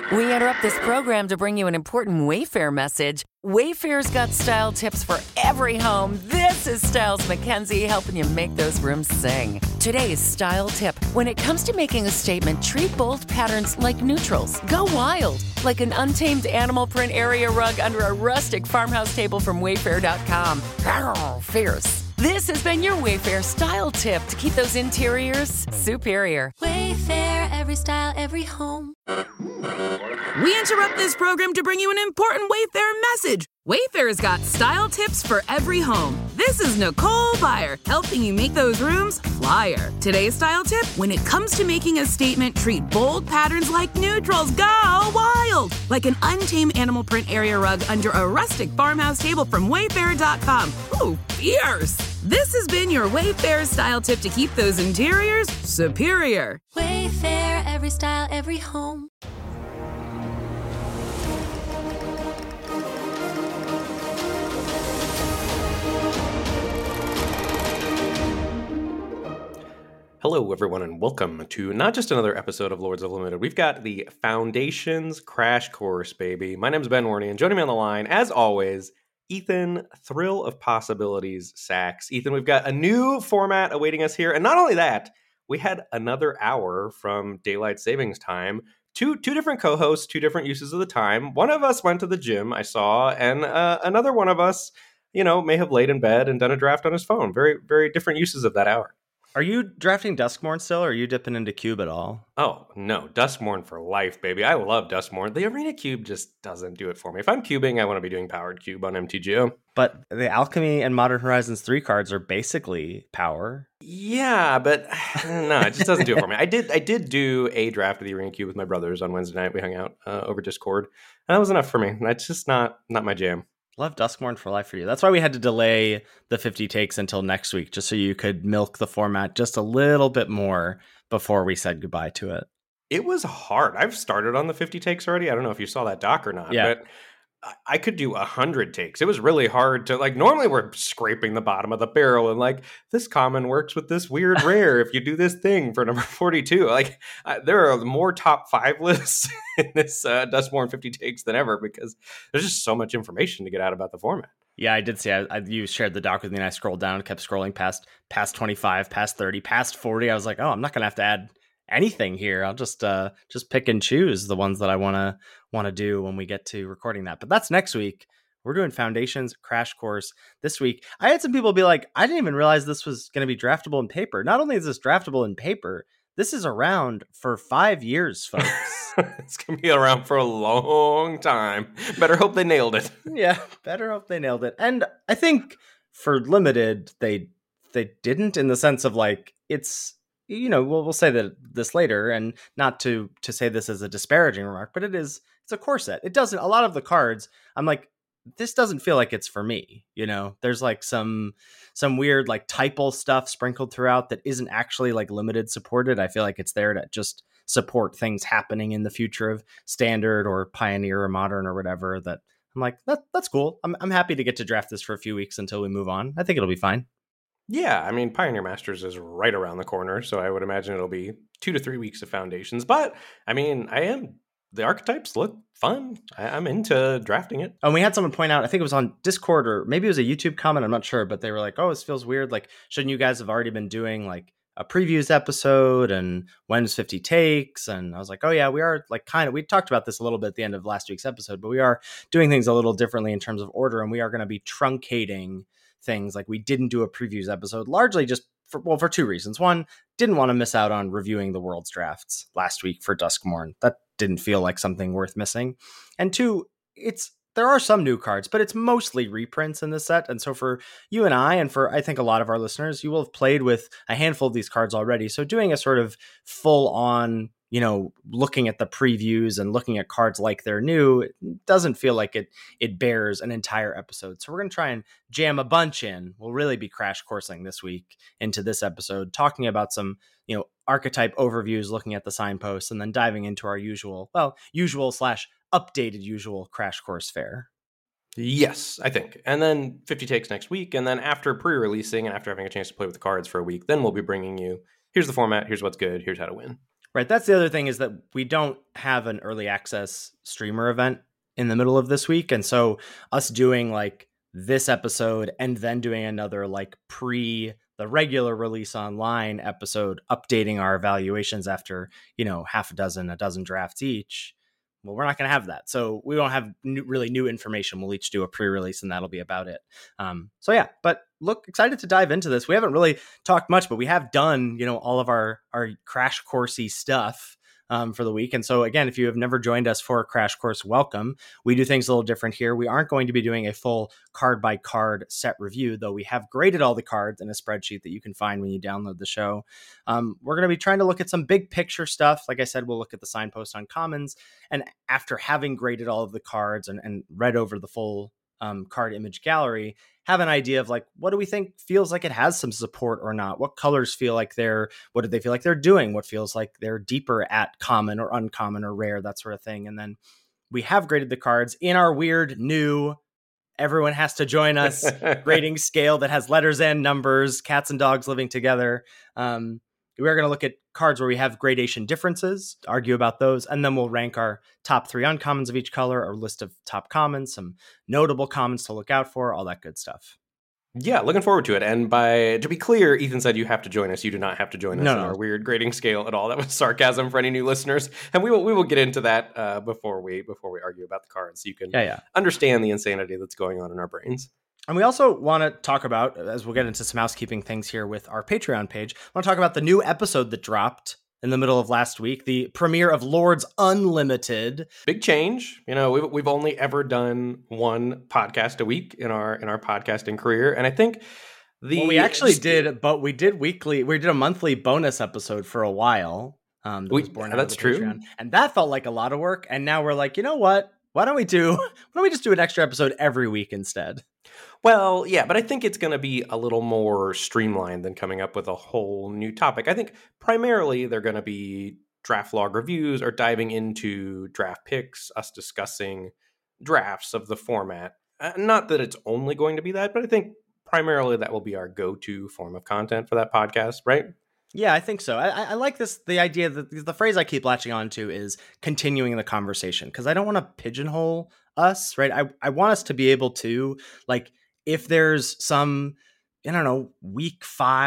We interrupt this program to bring you an important Wayfair message. Wayfair's got style tips for every home. This is Styles McKenzie helping you make those rooms sing. Today's style tip. When it comes to making a statement, treat bold patterns like neutrals. Go wild, like an untamed animal print area rug under a rustic farmhouse table from Wayfair.com. Arr, fierce. This has been your Wayfair style tip to keep those interiors superior. Wayfair, every style, every home. We interrupt this program to bring you an important Wayfair message. Wayfair's got style tips for every home. This is Nicole Byer, helping you make those rooms flyer. Today's style tip, when it comes to making a statement, treat bold patterns like neutrals. Go wild! Like an untamed animal print area rug under a rustic farmhouse table from Wayfair.com. Ooh, fierce! This has been your Wayfair style tip to keep those interiors superior. Wayfair, every style, every home. Hello, everyone, and welcome to not just another episode of Lords of Limited. We've got the Foundations Crash Course, baby. My name's Ben Warney, and joining me on the line, as always, Ethan, Thrill of Possibilities Sachs. Ethan, we've got a new format awaiting us here, and not only that, we had another hour from Daylight Savings Time. Two different co-hosts, two different uses of the time. One of us went to the gym, I saw, and another one of us, may have laid in bed and done a draft on his phone. Very, very different uses of that hour. Are you drafting Duskmourn still, or are you dipping into Cube at all? Oh, no. Duskmourn for life, baby. I love Duskmourn. The Arena Cube just doesn't do it for me. If I'm cubing, I want to be doing Powered Cube on MTGO. But the Alchemy and Modern Horizons 3 cards are basically power. Yeah, but no, it just doesn't do it for me. I did do a draft of the Arena Cube with my brothers on Wednesday night. We hung out over Discord, and that was enough for me. That's just not my jam. Love Duskmourn for life for you. That's why we had to delay the 50 takes until next week, just so you could milk the format just a little bit more before we said goodbye to it. It was hard. I've started on the 50 takes already. I don't know if you saw that doc or not, but I could do 100 takes. It was really hard to, normally we're scraping the bottom of the barrel and this common works with this weird rare if you do this thing for number 42. There are more top 5 lists in this Duskmourn 50 takes than ever because there's just so much information to get out about the format. Yeah, I did see. You shared the doc with me and I scrolled down and kept scrolling past 25, past 30, past 40. I was like, oh, I'm not going to have to add anything here. I'll just pick and choose the ones that I want to do when we get to recording that. But that's next week. We're doing Foundations Crash Course this week. I had some people be like, I didn't even realize this was going to be draftable in paper. Not only is this draftable in paper, this is around for 5 years, folks. It's going to be around for a long time. Better hope they nailed it. Yeah, better hope they nailed it. And I think for Limited, they didn't, in the sense of it's, we'll say that this later, and not to say this as a disparaging remark, but it's a core set. It doesn't, a lot of the cards, I'm like, this doesn't feel like it's for me. There's some weird typal stuff sprinkled throughout that isn't actually Limited supported. I feel like it's there to just support things happening in the future of Standard or Pioneer or Modern or whatever. That I'm like, that's cool. I'm happy to get to draft this for a few weeks until we move on. I think it'll be fine. Yeah, I mean, Pioneer Masters is right around the corner, so I would imagine it'll be 2 to 3 weeks of Foundations. But, I mean, the archetypes look fun. I'm into drafting it. And we had someone point out, I think it was on Discord or maybe it was a YouTube comment, I'm not sure, but they were like, oh, this feels weird. Shouldn't you guys have already been doing a previews episode and when's 50 takes? And I was like, oh yeah, we are we talked about this a little bit at the end of last week's episode, but we are doing things a little differently in terms of order, and we are going to be truncating things. We didn't do a previews episode largely just for 2 reasons. One, didn't want to miss out on reviewing the World's drafts last week for Duskmourn. That didn't feel like something worth missing. And 2, there are some new cards, but it's mostly reprints in this set. And so for you and I, and for I think a lot of our listeners, you will have played with a handful of these cards already. So doing a sort of full on, looking at the previews and looking at cards like they're new, it doesn't feel like it bears an entire episode. So we're going to try and jam a bunch in. We'll really be crash coursing this week into this episode, talking about some, archetype overviews, looking at the signposts, and then diving into our usual / updated usual crash course fare. Yes, I think. And then 50 takes next week. And then after pre-releasing and after having a chance to play with the cards for a week, then we'll be bringing you, here's the format, here's what's good, here's how to win. Right. That's the other thing, is that we don't have an early access streamer event in the middle of this week. And so us doing like this episode and then doing another like pre the regular release online episode, updating our evaluations after, half a dozen drafts each. Well, we're not going to have that. So we won't have really new information. We'll each do a pre-release and that'll be about it. So yeah, but look, excited to dive into this. We haven't really talked much, but we have done, all of our crash coursey stuff for the week. And so again, if you have never joined us for a crash course, welcome. We do things a little different here. We aren't going to be doing a full card by card set review, though we have graded all the cards in a spreadsheet that you can find when you download the show. We're going to be trying to look at some big picture stuff. Like I said, we'll look at the signpost on commons. And after having graded all of the cards and read over the full card image gallery, have an idea of like, what do we think feels like it has some support or not? What colors feel like what do they feel like they're doing? What feels like they're deeper at common or uncommon or rare, that sort of thing. And then we have graded the cards in our weird new, everyone has to join us grading scale that has letters and numbers, cats and dogs living together. We're going to look at cards where we have gradation differences, argue about those, and then we'll rank our top 3 uncommons of each color, our list of top commons, some notable commons to look out for, all that good stuff. Yeah, looking forward to it. And to be clear, Ethan said you have to join us. You do not have to join us in our weird grading scale at all. That was sarcasm for any new listeners. And we will get into that before we argue about the cards, so you can understand the insanity that's going on in our brains. And we also want to talk about, as we'll get into some housekeeping things here with our Patreon page, I want to talk about the new episode that dropped in the middle of last week, the premiere of Lords Unlimited. Big change. We've only ever done one podcast a week in our podcasting career. And I think we actually did, but we did a monthly bonus episode for a while. That's true. Patreon, and that felt like a lot of work. And now we're like, you know what? Why don't we just do an extra episode every week instead? Well, yeah, but I think it's going to be a little more streamlined than coming up with a whole new topic. I think primarily they're going to be draft log reviews or diving into draft picks, us discussing drafts of the format. Not that it's only going to be that, but I think primarily that will be our go-to form of content for that podcast, right? Yeah, I think so. I like the idea that the phrase I keep latching on to is continuing the conversation, because I don't want to pigeonhole us, right? I want us to be able to, like, if there's some, week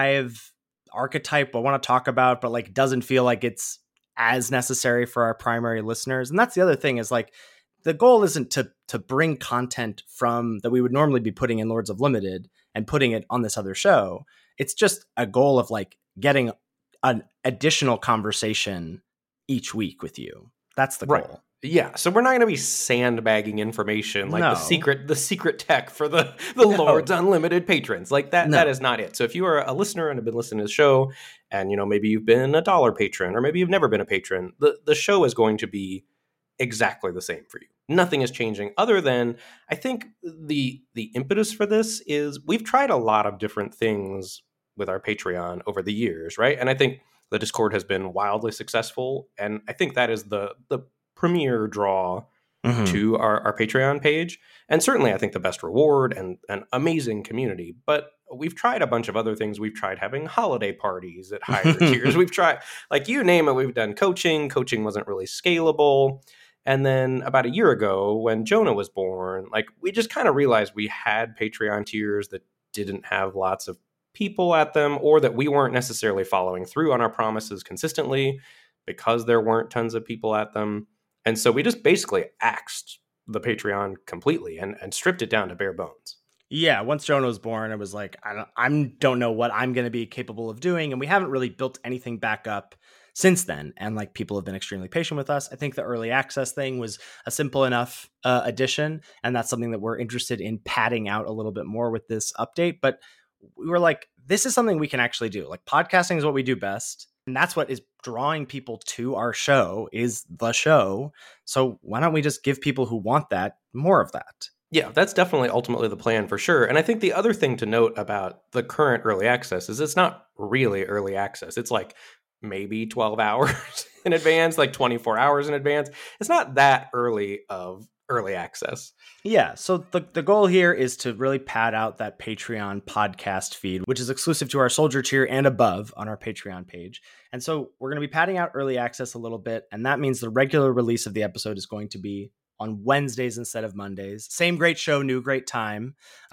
5 archetype I want to talk about, but like doesn't feel like it's as necessary for our primary listeners. And that's the other thing, is like, the goal isn't to bring content from that we would normally be putting in Lords of Limited and putting it on this other show. It's just a goal of like getting an additional conversation each week with you. That's the goal. Right. Yeah, so we're not going to be sandbagging information like the secret tech for the Lords Unlimited patrons. Like that. No. That is not it. So if you are a listener and have been listening to the show, and maybe you've been a $1 patron, or maybe you've never been a patron, the show is going to be exactly the same for you. Nothing is changing, other than I think the impetus for this is we've tried a lot of different things with our Patreon over the years, right? And I think the Discord has been wildly successful, and I think that is the premier draw to our Patreon page. And certainly I think the best reward and an amazing community. But we've tried a bunch of other things. We've tried having holiday parties at higher tiers. We've tried, like, you name it, we've done coaching. Coaching wasn't really scalable. And then about a year ago, when Jonah was born, like, we just kind of realized we had Patreon tiers that didn't have lots of people at them, or that we weren't necessarily following through on our promises consistently because there weren't tons of people at them. And so we just basically axed the Patreon completely and stripped it down to bare bones. Yeah, once Jonah was born, it was like, I don't know what I'm going to be capable of doing. And we haven't really built anything back up since then. And like, people have been extremely patient with us. I think the early access thing was a simple enough addition. And that's something that we're interested in padding out a little bit more with this update. But we were like, this is something we can actually do. Like, podcasting is what we do best. And that's what is drawing people to our show, is the show. So why don't we just give people who want that more of that? Yeah, that's definitely ultimately the plan for sure. And I think the other thing to note about the current early access is it's not really early access. It's like maybe 12 hours in advance, like 24 hours in advance. It's not that early of early access. Yeah, so the goal here is to really pad out that Patreon podcast feed, which is exclusive to our Soldier tier and above on our Patreon page. And so we're going to be padding out early access a little bit, and that means the regular release of the episode is going to be on Wednesdays instead of Mondays. Same great show, new great time.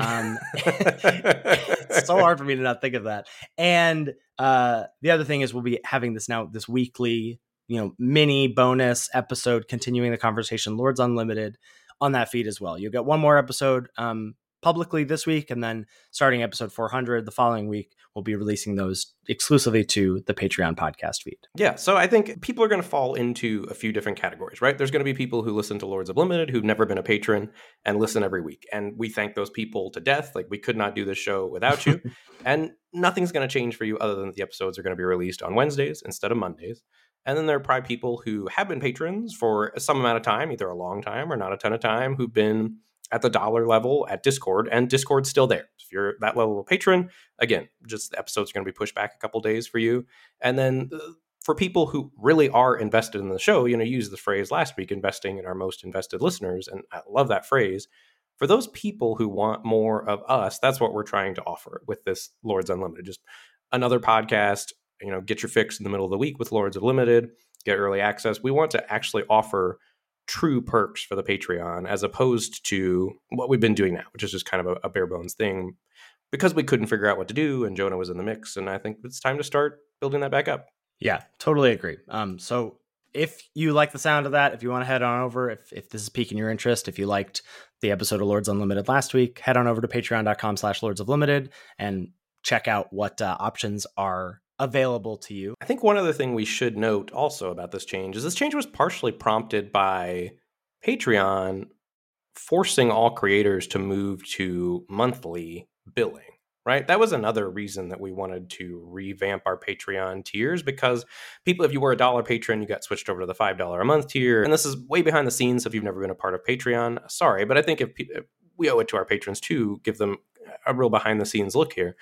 It's so hard for me to not think of that. And the other thing is we'll be having this weekly, mini bonus episode continuing the conversation, Lords Unlimited, on that feed as well. You'll get one more episode publicly this week, and then starting episode 400 the following week, we'll be releasing those exclusively to the Patreon podcast feed. Yeah, so I think people are going to fall into a few different categories, right? There's going to be people who listen to Lords of Limited who've never been a patron and listen every week. And we thank those people to death. Like, we could not do this show without you. And nothing's going to change for you other than the episodes are going to be released on Wednesdays instead of Mondays. And then there are probably people who have been patrons for some amount of time, either a long time or not a ton of time, who've been at the dollar level at Discord, and Discord's still there. If you're that level of patron, again, just the episode's going to be pushed back a couple days for you. And then for people who really are invested in the show, you used the phrase last week, investing in our most invested listeners, and I love that phrase. For those people who want more of us, that's what we're trying to offer with this Lords Unlimited. Just another podcast, get your fix in the middle of the week with Lords of Limited, get early access. We want to actually offer true perks for the Patreon as opposed to what we've been doing now, which is just kind of a bare bones thing because we couldn't figure out what to do and Jonah was in the mix. And I think it's time to start building that back up. Yeah, totally agree. So if you like the sound of that, if you want to head on over, if this is piquing your interest, if you liked the episode of Lords Unlimited last week, head on over to patreon.com/Lords of Limited and check out what options are available to you. I think one other thing we should note also about this change is this change was partially prompted by Patreon forcing all creators to move to monthly billing, right? That was another reason that we wanted to revamp our Patreon tiers, because people, if you were a $1 patron, you got switched over to the $5 a month tier. And this is way behind the scenes. So if you've never been a part of Patreon, sorry, but I think if we owe it to our patrons to give them a real behind the scenes look here.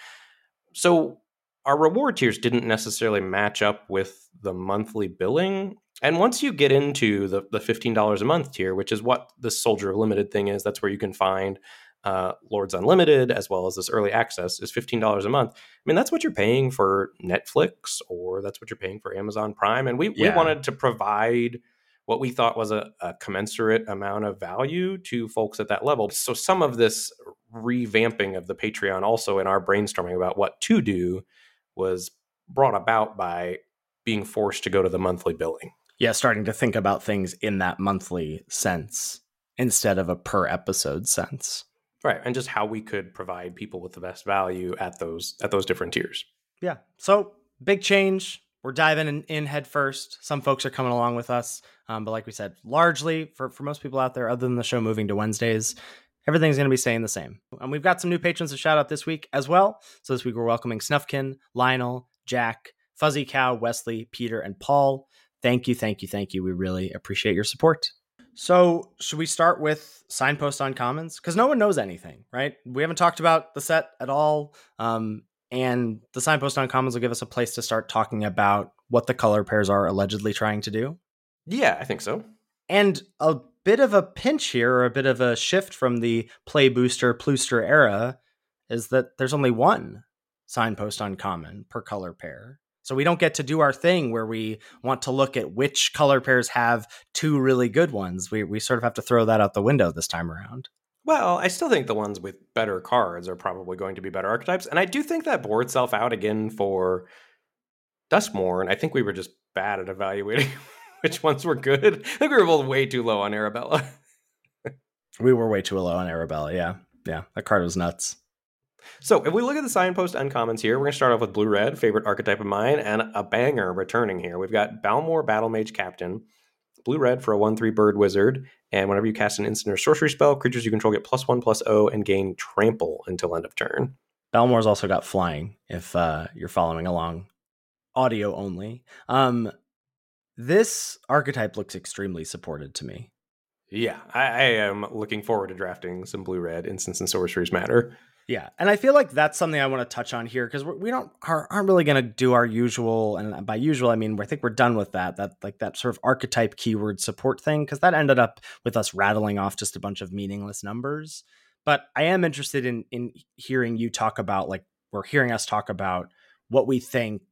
So our reward tiers didn't necessarily match up with the monthly billing. And once you get into the $15 a month tier, which is what this Soldier of Limited thing is, that's where you can find Lords Unlimited, as well as this early access, is $15 a month. I mean, that's what you're paying for Netflix, or that's what you're paying for Amazon Prime. And we wanted to provide what we thought was a commensurate amount of value to folks at that level. So some of this revamping of the Patreon, also in our brainstorming about what to do, was brought about by being forced to go to the monthly billing. Yeah, starting to think about things in that monthly sense instead of a per episode sense. Right, and just how we could provide people with the best value at those different tiers. Yeah, so big change. We're diving in head first. Some folks are coming along with us, but like we said, largely for most people out there, other than the show moving to Wednesdays, everything's going to be staying the same. And we've got some new patrons to shout out this week as well. So this week we're welcoming Snuffkin, Lionel, Jack, Fuzzy Cow, Wesley, Peter, and Paul. Thank you, thank you, thank you. We really appreciate your support. So should we start with Signpost Uncommons? Because no one knows anything, right? We haven't talked about the set at all. And the Signpost Uncommons will give us a place to start talking about what the color pairs are allegedly trying to do. Yeah, I think so. And a bit of a pinch here, or a bit of a shift from the Play Booster, Plooster era, is that there's only one Signpost Uncommon per color pair. So we don't get to do our thing where we want to look at which color pairs have two really good ones. We sort of have to throw that out the window this time around. Well, I still think the ones with better cards are probably going to be better archetypes. And I do think that bore itself out again for Duskmourn. I think we were just bad at evaluating which ones were good. I think we were both way too low on Arabella. We were way too low on Arabella, yeah. Yeah, that card was nuts. So if we look at the Signpost Uncommons here, we're going to start off with Blue-Red, favorite archetype of mine, and a banger returning here. We've got Balmor, Battle Mage Captain, Blue-Red for a 1/3 Bird Wizard, and whenever you cast an instant or sorcery spell, creatures you control get +1/+0 and gain Trample until end of turn. Balmor's also got Flying, if you're following along. Audio only. This archetype looks extremely supported to me. Yeah, I am looking forward to drafting some Blue-Red. Instants and sorceries matter. Yeah, and I feel like that's something I want to touch on here because aren't really going to do our usual, and by usual I mean I think we're done with that sort of archetype keyword support thing, because that ended up with us rattling off just a bunch of meaningless numbers. But I am interested in hearing you talk about hearing us talk about what we think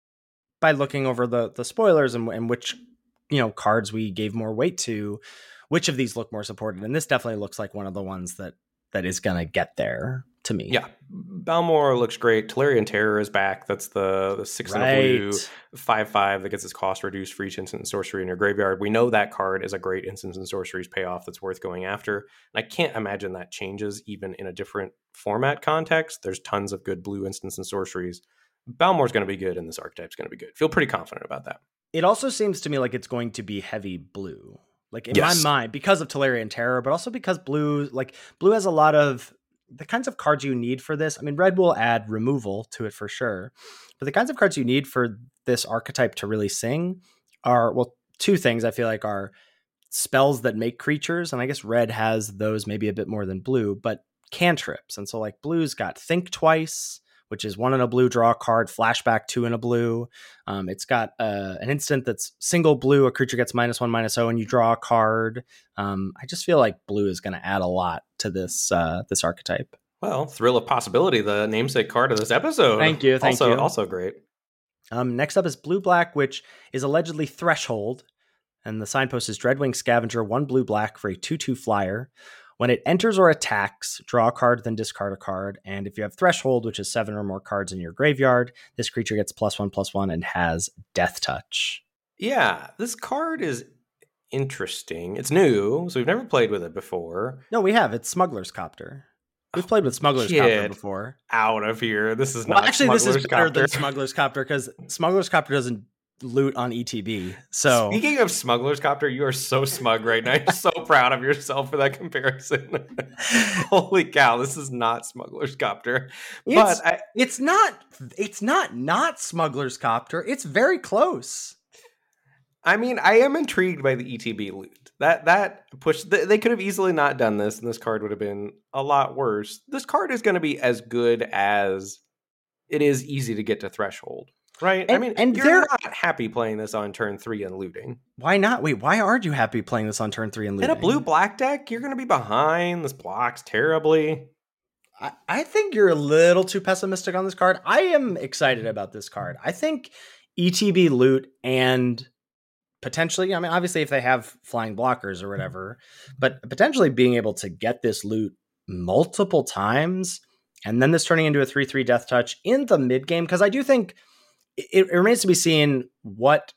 by looking over the spoilers and which cards we gave more weight to, which of these look more supported, and this definitely looks like one of the ones that is going to get there to me. Yeah, Balmor looks great. Tolarian Terror is back. That's the 6 in a blue 5/5 that gets its cost reduced for each instant and sorcery in your graveyard. We know that card is a great instant and sorceries payoff that's worth going after. And I can't imagine that changes even in a different format context. There's tons of good blue instants and sorceries. Balmor's going to be good, and this archetype's going to be good. Feel pretty confident about that. It also seems to me like it's going to be heavy blue. Like in my mind, because of Tolarian Terror, but also because blue has a lot of the kinds of cards you need for this. I mean, red will add removal to it for sure, but the kinds of cards you need for this archetype to really sing are, well, two things I feel like are spells that make creatures. And I guess red has those maybe a bit more than blue, but cantrips. And so like blue's got Think Twice, which is 1 in a blue, draw a card, flashback 2 in a blue. It's got an instant that's single blue, a creature gets -1/-0, and you draw a card. I just feel like blue is going to add a lot to this this archetype. Well, Thrill of Possibility, the namesake card of this episode. Thank you. Also great. Next up is blue-black, which is allegedly Threshold, and the signpost is Dreadwing Scavenger, 1 blue-black for a 2/2 flyer. When it enters or attacks, draw a card, then discard a card. And if you have Threshold, which is 7 or more cards in your graveyard, this creature gets +1/+1 and has Death Touch. Yeah, this card is interesting. It's new, so we've never played with it before. No, we have. It's Smuggler's Copter. We've played with Smuggler's Copter before. Out of here. This is not actually, Smuggler's this is better Copter. than Smuggler's Copter because Smuggler's Copter doesn't loot on ETB. So speaking of Smuggler's Copter, you are so smug right now. You're so proud of yourself for that comparison. Holy cow, this is not Smuggler's Copter. It's not Smuggler's Copter. It's very close. I mean, I am intrigued by the ETB loot. That push, they could have easily not done this, and this card would have been a lot worse. This card is going to be as good as it is easy to get to Threshold. Right? And you're not happy playing this on turn 3 and looting. Why not? Wait, why aren't you happy playing this on turn 3 and looting? In a blue-black deck, you're going to be behind. This blocks terribly. I think you're a little too pessimistic on this card. I am excited about this card. I think ETB loot and potentially, I mean, obviously if they have flying blockers or whatever, but potentially being able to get this loot multiple times and then this turning into a 3/3 Death Touch in the mid-game, because I do think it remains to be seen what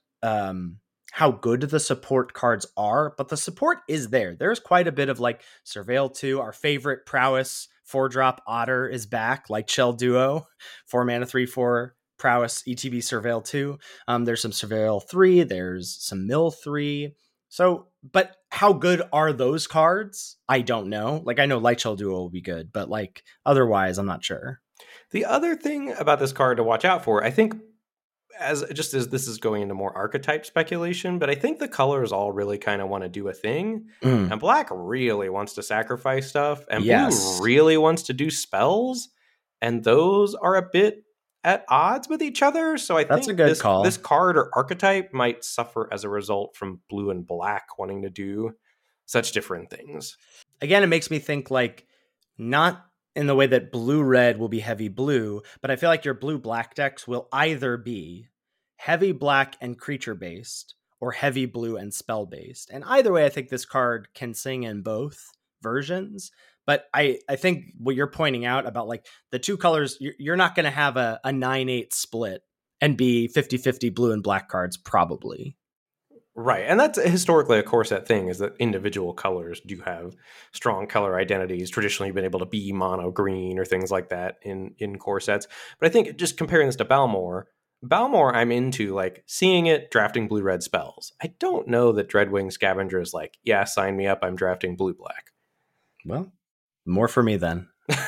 how good the support cards are, but the support is there. There's quite a bit of like Surveil 2, our favorite prowess 4-drop Otter is back, like Shell Duo, 4 mana 3/4 prowess ETB Surveil 2. There's some Surveil 3, there's some Mill 3. So, but how good are those cards? I don't know. Like I know Light Shell Duo will be good, but like otherwise I'm not sure. The other thing about this card to watch out for, I think, as this is going into more archetype speculation, but I think the colors all really kind of want to do a thing. And black really wants to sacrifice stuff, and blue really wants to do spells, and those are a bit at odds with each other. So I think this card or archetype might suffer as a result from blue and black wanting to do such different things. Again, it makes me think like not in the way that blue-red will be heavy blue, but I feel like your blue-black decks will either be heavy black and creature-based or heavy blue and spell-based. And either way, I think this card can sing in both versions. But I think what you're pointing out about like the two colors, you're not going to have a 9/8 split and be 50-50 blue and black cards, probably. Right. And that's historically a core set thing, is that individual colors do have strong color identities. Traditionally, you've been able to be mono green or things like that in core sets. But I think just comparing this to Balmor, I'm into like seeing it drafting blue-red spells. I don't know that Dreadwing Scavenger is like, yeah, sign me up, I'm drafting blue-black. Well, more for me then.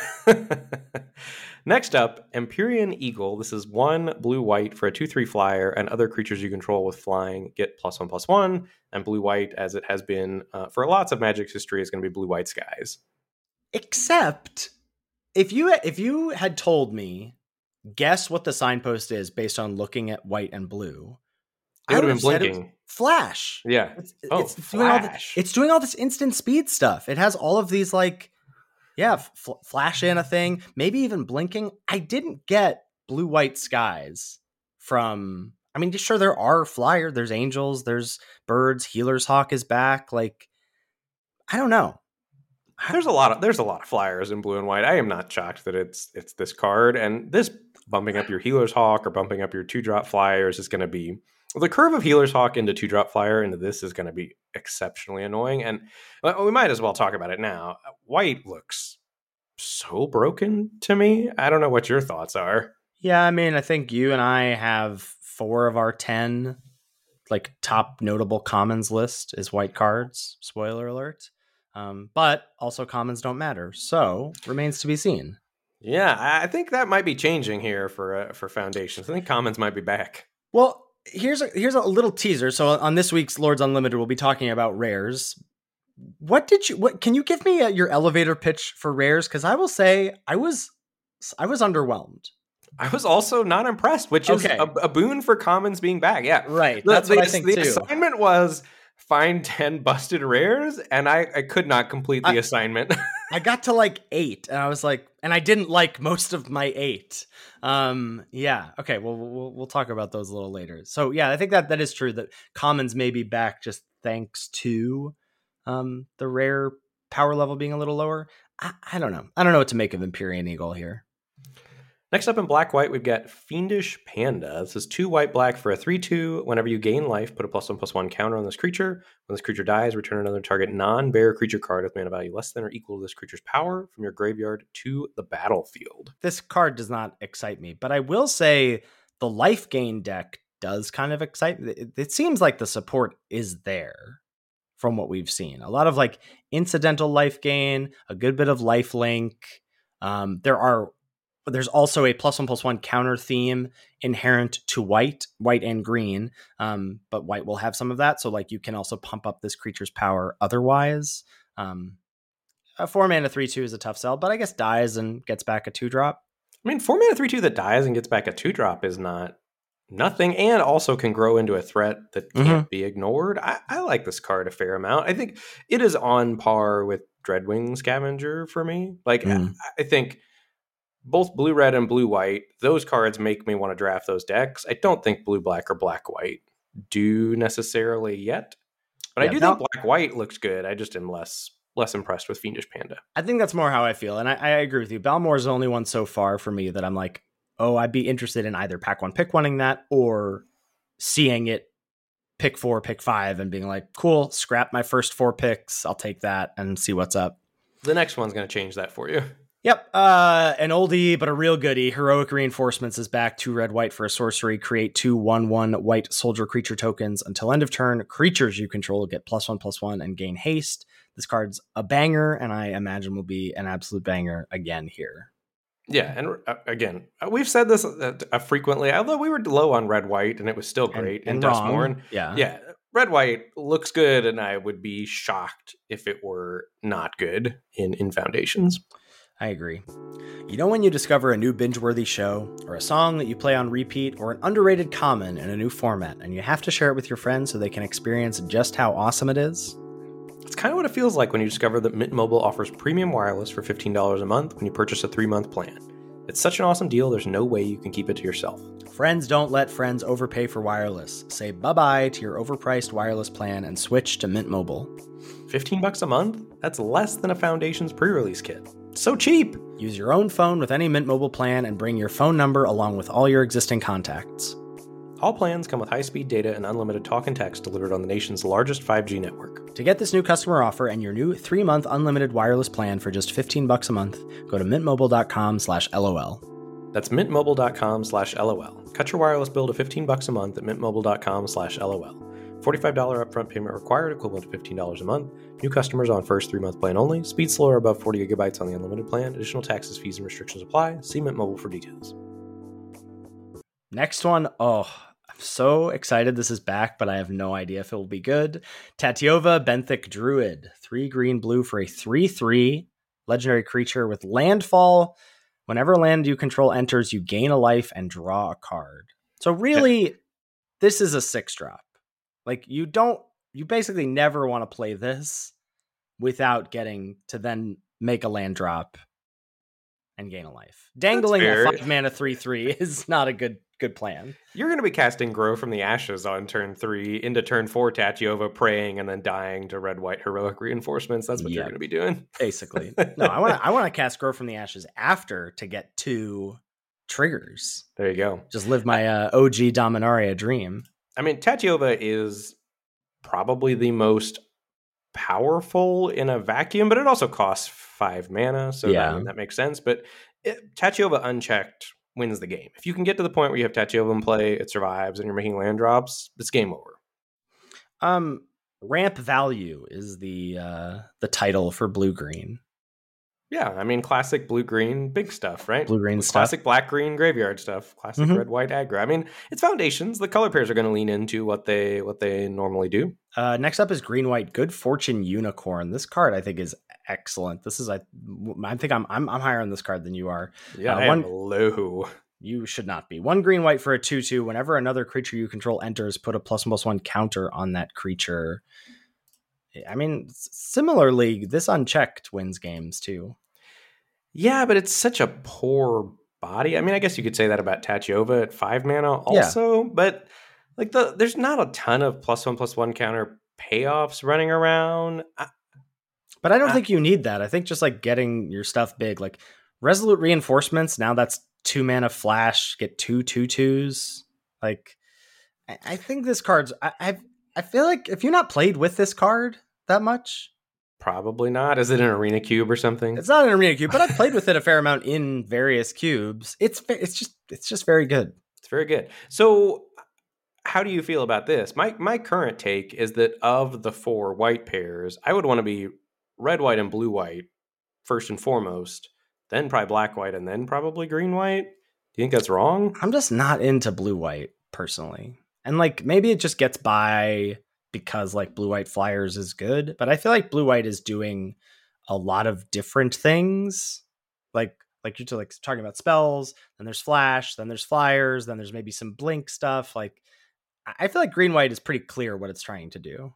Next up, Empyrean Eagle. This is 1 blue-white for a 2/3 flyer, and other creatures you control with flying get +1/+1. And blue-white, as it has been for lots of Magic's history, is going to be blue-white skies. Except if you had told me, guess what the signpost is based on looking at white and blue, It would have been said it was blinking. Flash. Yeah. It's Flash. doing all this instant speed stuff. It has all of these like, flash in a thing, maybe even blinking. I didn't get blue white skies from. I mean, sure, there are flyer. There's angels. There's birds. Healer's Hawk is back. Like, I don't know. There's a lot of flyers in blue and white. I am not shocked that it's this card, and this bumping up your Healer's Hawk or bumping up your 2-drop flyers is going to be the curve of Healer's Hawk into 2-drop flyer into this is going to be exceptionally annoying. And we might as well talk about it now. White looks so broken to me. I don't know what your thoughts are. Yeah, I mean, I think you and I have 4 of our 10 like top notable commons list is white cards. Spoiler alert. But also commons don't matter. So remains to be seen. Yeah, I think that might be changing here for Foundations. I think commons might be back. Well, here's a little teaser. So on this week's Lords Unlimited, we'll be talking about rares. What can you give me your elevator pitch for rares? Because I will say I was underwhelmed. I was also not impressed, which is a boon for commons being back. Yeah, right. That's what I think the too. assignment was find 10 busted rares, and I could not complete the assignment. I got to like 8, and I was like, and I didn't like most of my 8. Yeah. Okay. Well, we'll talk about those a little later. So yeah, I think that is true that commons may be back just thanks to the rare power level being a little lower. I don't know. I don't know what to make of Empyrean Eagle here. Next up in black-white, we've got Fiendish Panda. This is 2 white-black for a 3/2. Whenever you gain life, put a +1/+1 counter on this creature. When this creature dies, return another target non-bearer creature card with mana value less than or equal to this creature's power from your graveyard to the battlefield. This card does not excite me, but I will say the life gain deck does kind of excite me. It seems like the support is there from what we've seen. A lot of like incidental life gain, a good bit of life link. There's also a +1/+1 counter theme inherent to white and green. But white will have some of that. So like you can also pump up this creature's power otherwise. A 4-mana 3/2 is a tough sell, but I guess dies and gets back a 2-drop. I mean, 4-mana 3/2 that dies and gets back a 2-drop is not nothing, and also can grow into a threat that can't be ignored. I like this card a fair amount. I think it is on par with Dreadwing Scavenger for me. Like, I think both blue-red and blue-white, those cards make me want to draft those decks. I don't think blue-black or black-white do necessarily yet. But I do think black-white looks good. I just am less impressed with Fiendish Panda. I think that's more how I feel. And I agree with you. Balmor is the only one so far for me that I'm like, oh, I'd be interested in either pack 1, pick 1ing that, or seeing it pick 4, pick 5, and being like, cool, scrap my first 4 picks. I'll take that and see what's up. The next one's going to change that for you. Yep. An oldie, but a real goodie. Heroic Reinforcements is back. 2 red, white for a sorcery. Create 2 1/1 white soldier creature tokens until end of turn. Creatures you control get +1/+1 and gain haste. This card's a banger, and I imagine will be an absolute banger again here. Yeah, and again, we've said this frequently, although we were low on red-white, and it was still great in Duskmourn. Yeah, red-white looks good, and I would be shocked if it were not good in Foundations. I agree. You know when you discover a new binge-worthy show, or a song that you play on repeat, or an underrated common in a new format, and you have to share it with your friends so they can experience just how awesome it is? It's kind of what it feels like when you discover that Mint Mobile offers premium wireless for $15 a month when you purchase a 3-month plan. It's such an awesome deal, there's no way you can keep it to yourself. Friends don't let friends overpay for wireless. Say bye-bye to your overpriced wireless plan and switch to Mint Mobile. $15 a month? That's less than a Foundations pre-release kit. So cheap! Use your own phone with any Mint Mobile plan and bring your phone number along with all your existing contacts. All plans come with high-speed data and unlimited talk and text delivered on the nation's largest 5G network. To get this new customer offer and your new 3-month unlimited wireless plan for just $15 a month, go to mintmobile.com/LOL. That's mintmobile.com/LOL. Cut your wireless bill to $15 a month at mintmobile.com/LOL. $45 upfront payment required, equivalent to $15 a month. New customers on first 3-month plan only. Speed slower above 40 gigabytes on the unlimited plan. Additional taxes, fees, and restrictions apply. See Mint Mobile for details. Next one. Oh, I'm so excited this is back, but I have no idea if it will be good. Tatyova Benthic Druid. 3 green blue for a 3/3. legendary creature with landfall. Whenever land you control enters, you gain a life and draw a card. So really, this is a 6-drop. Like, you basically never want to play this without getting to then make a land drop and gain a life. Dangling a 5-mana 3/3 is not a good plan. You're going to be casting Grow from the Ashes on turn 3 into turn 4 Tatyova, praying and then dying to red-white heroic reinforcements. That's what you're going to be doing. Basically. No, I want to cast Grow from the Ashes after to get 2 triggers. There you go. Just live my OG Dominaria dream. I mean, Tatyova is probably the most powerful in a vacuum, but it also costs 5 mana, so that makes sense. But Tatyova unchecked wins the game. If you can get to the point where you have Tatyova in play, it survives, and you're making land drops, it's game over. Ramp value is the title for blue-green. Yeah, I mean, classic blue-green, big stuff, right? Blue-green stuff. Classic black-green graveyard stuff. Classic red-white aggro. I mean, it's foundations. The color pairs are going to lean into what they normally do. Next up is green-white Good Fortune Unicorn. This card, I think, is excellent. This is, I think I'm higher on this card than you are. Yeah, I am low. You should not be. 1 green-white for a 2/2. Whenever another creature you control enters, put a +1/+1 counter on that creature. I mean, similarly, this unchecked wins games too. Yeah, but it's such a poor body. I mean, I guess you could say that about Tatyova at 5 mana also, but like there's not a ton of +1/+1 counter payoffs running around. But I don't think you need that. I think just like getting your stuff big, like Resolute Reinforcements, now that's 2 mana flash, get 2 2/2s. Like, I think this card's, I feel like if you're not played with this card that much, probably not. Is it an arena cube or something? It's not an arena cube, but I've played with it a fair amount in various cubes. It's just very good. It's very good. So how do you feel about this? My current take is that of the 4 white pairs, I would want to be red, white, and blue, white first and foremost, then probably black, white, and then probably green, white. Do you think that's wrong? I'm just not into blue, white personally. And like, maybe it just gets by because like blue white flyers is good, but I feel like blue white is doing a lot of different things. Like you're like talking about spells, then there's flash, then there's flyers, then there's maybe some blink stuff. Like, I feel like green white is pretty clear what it's trying to do.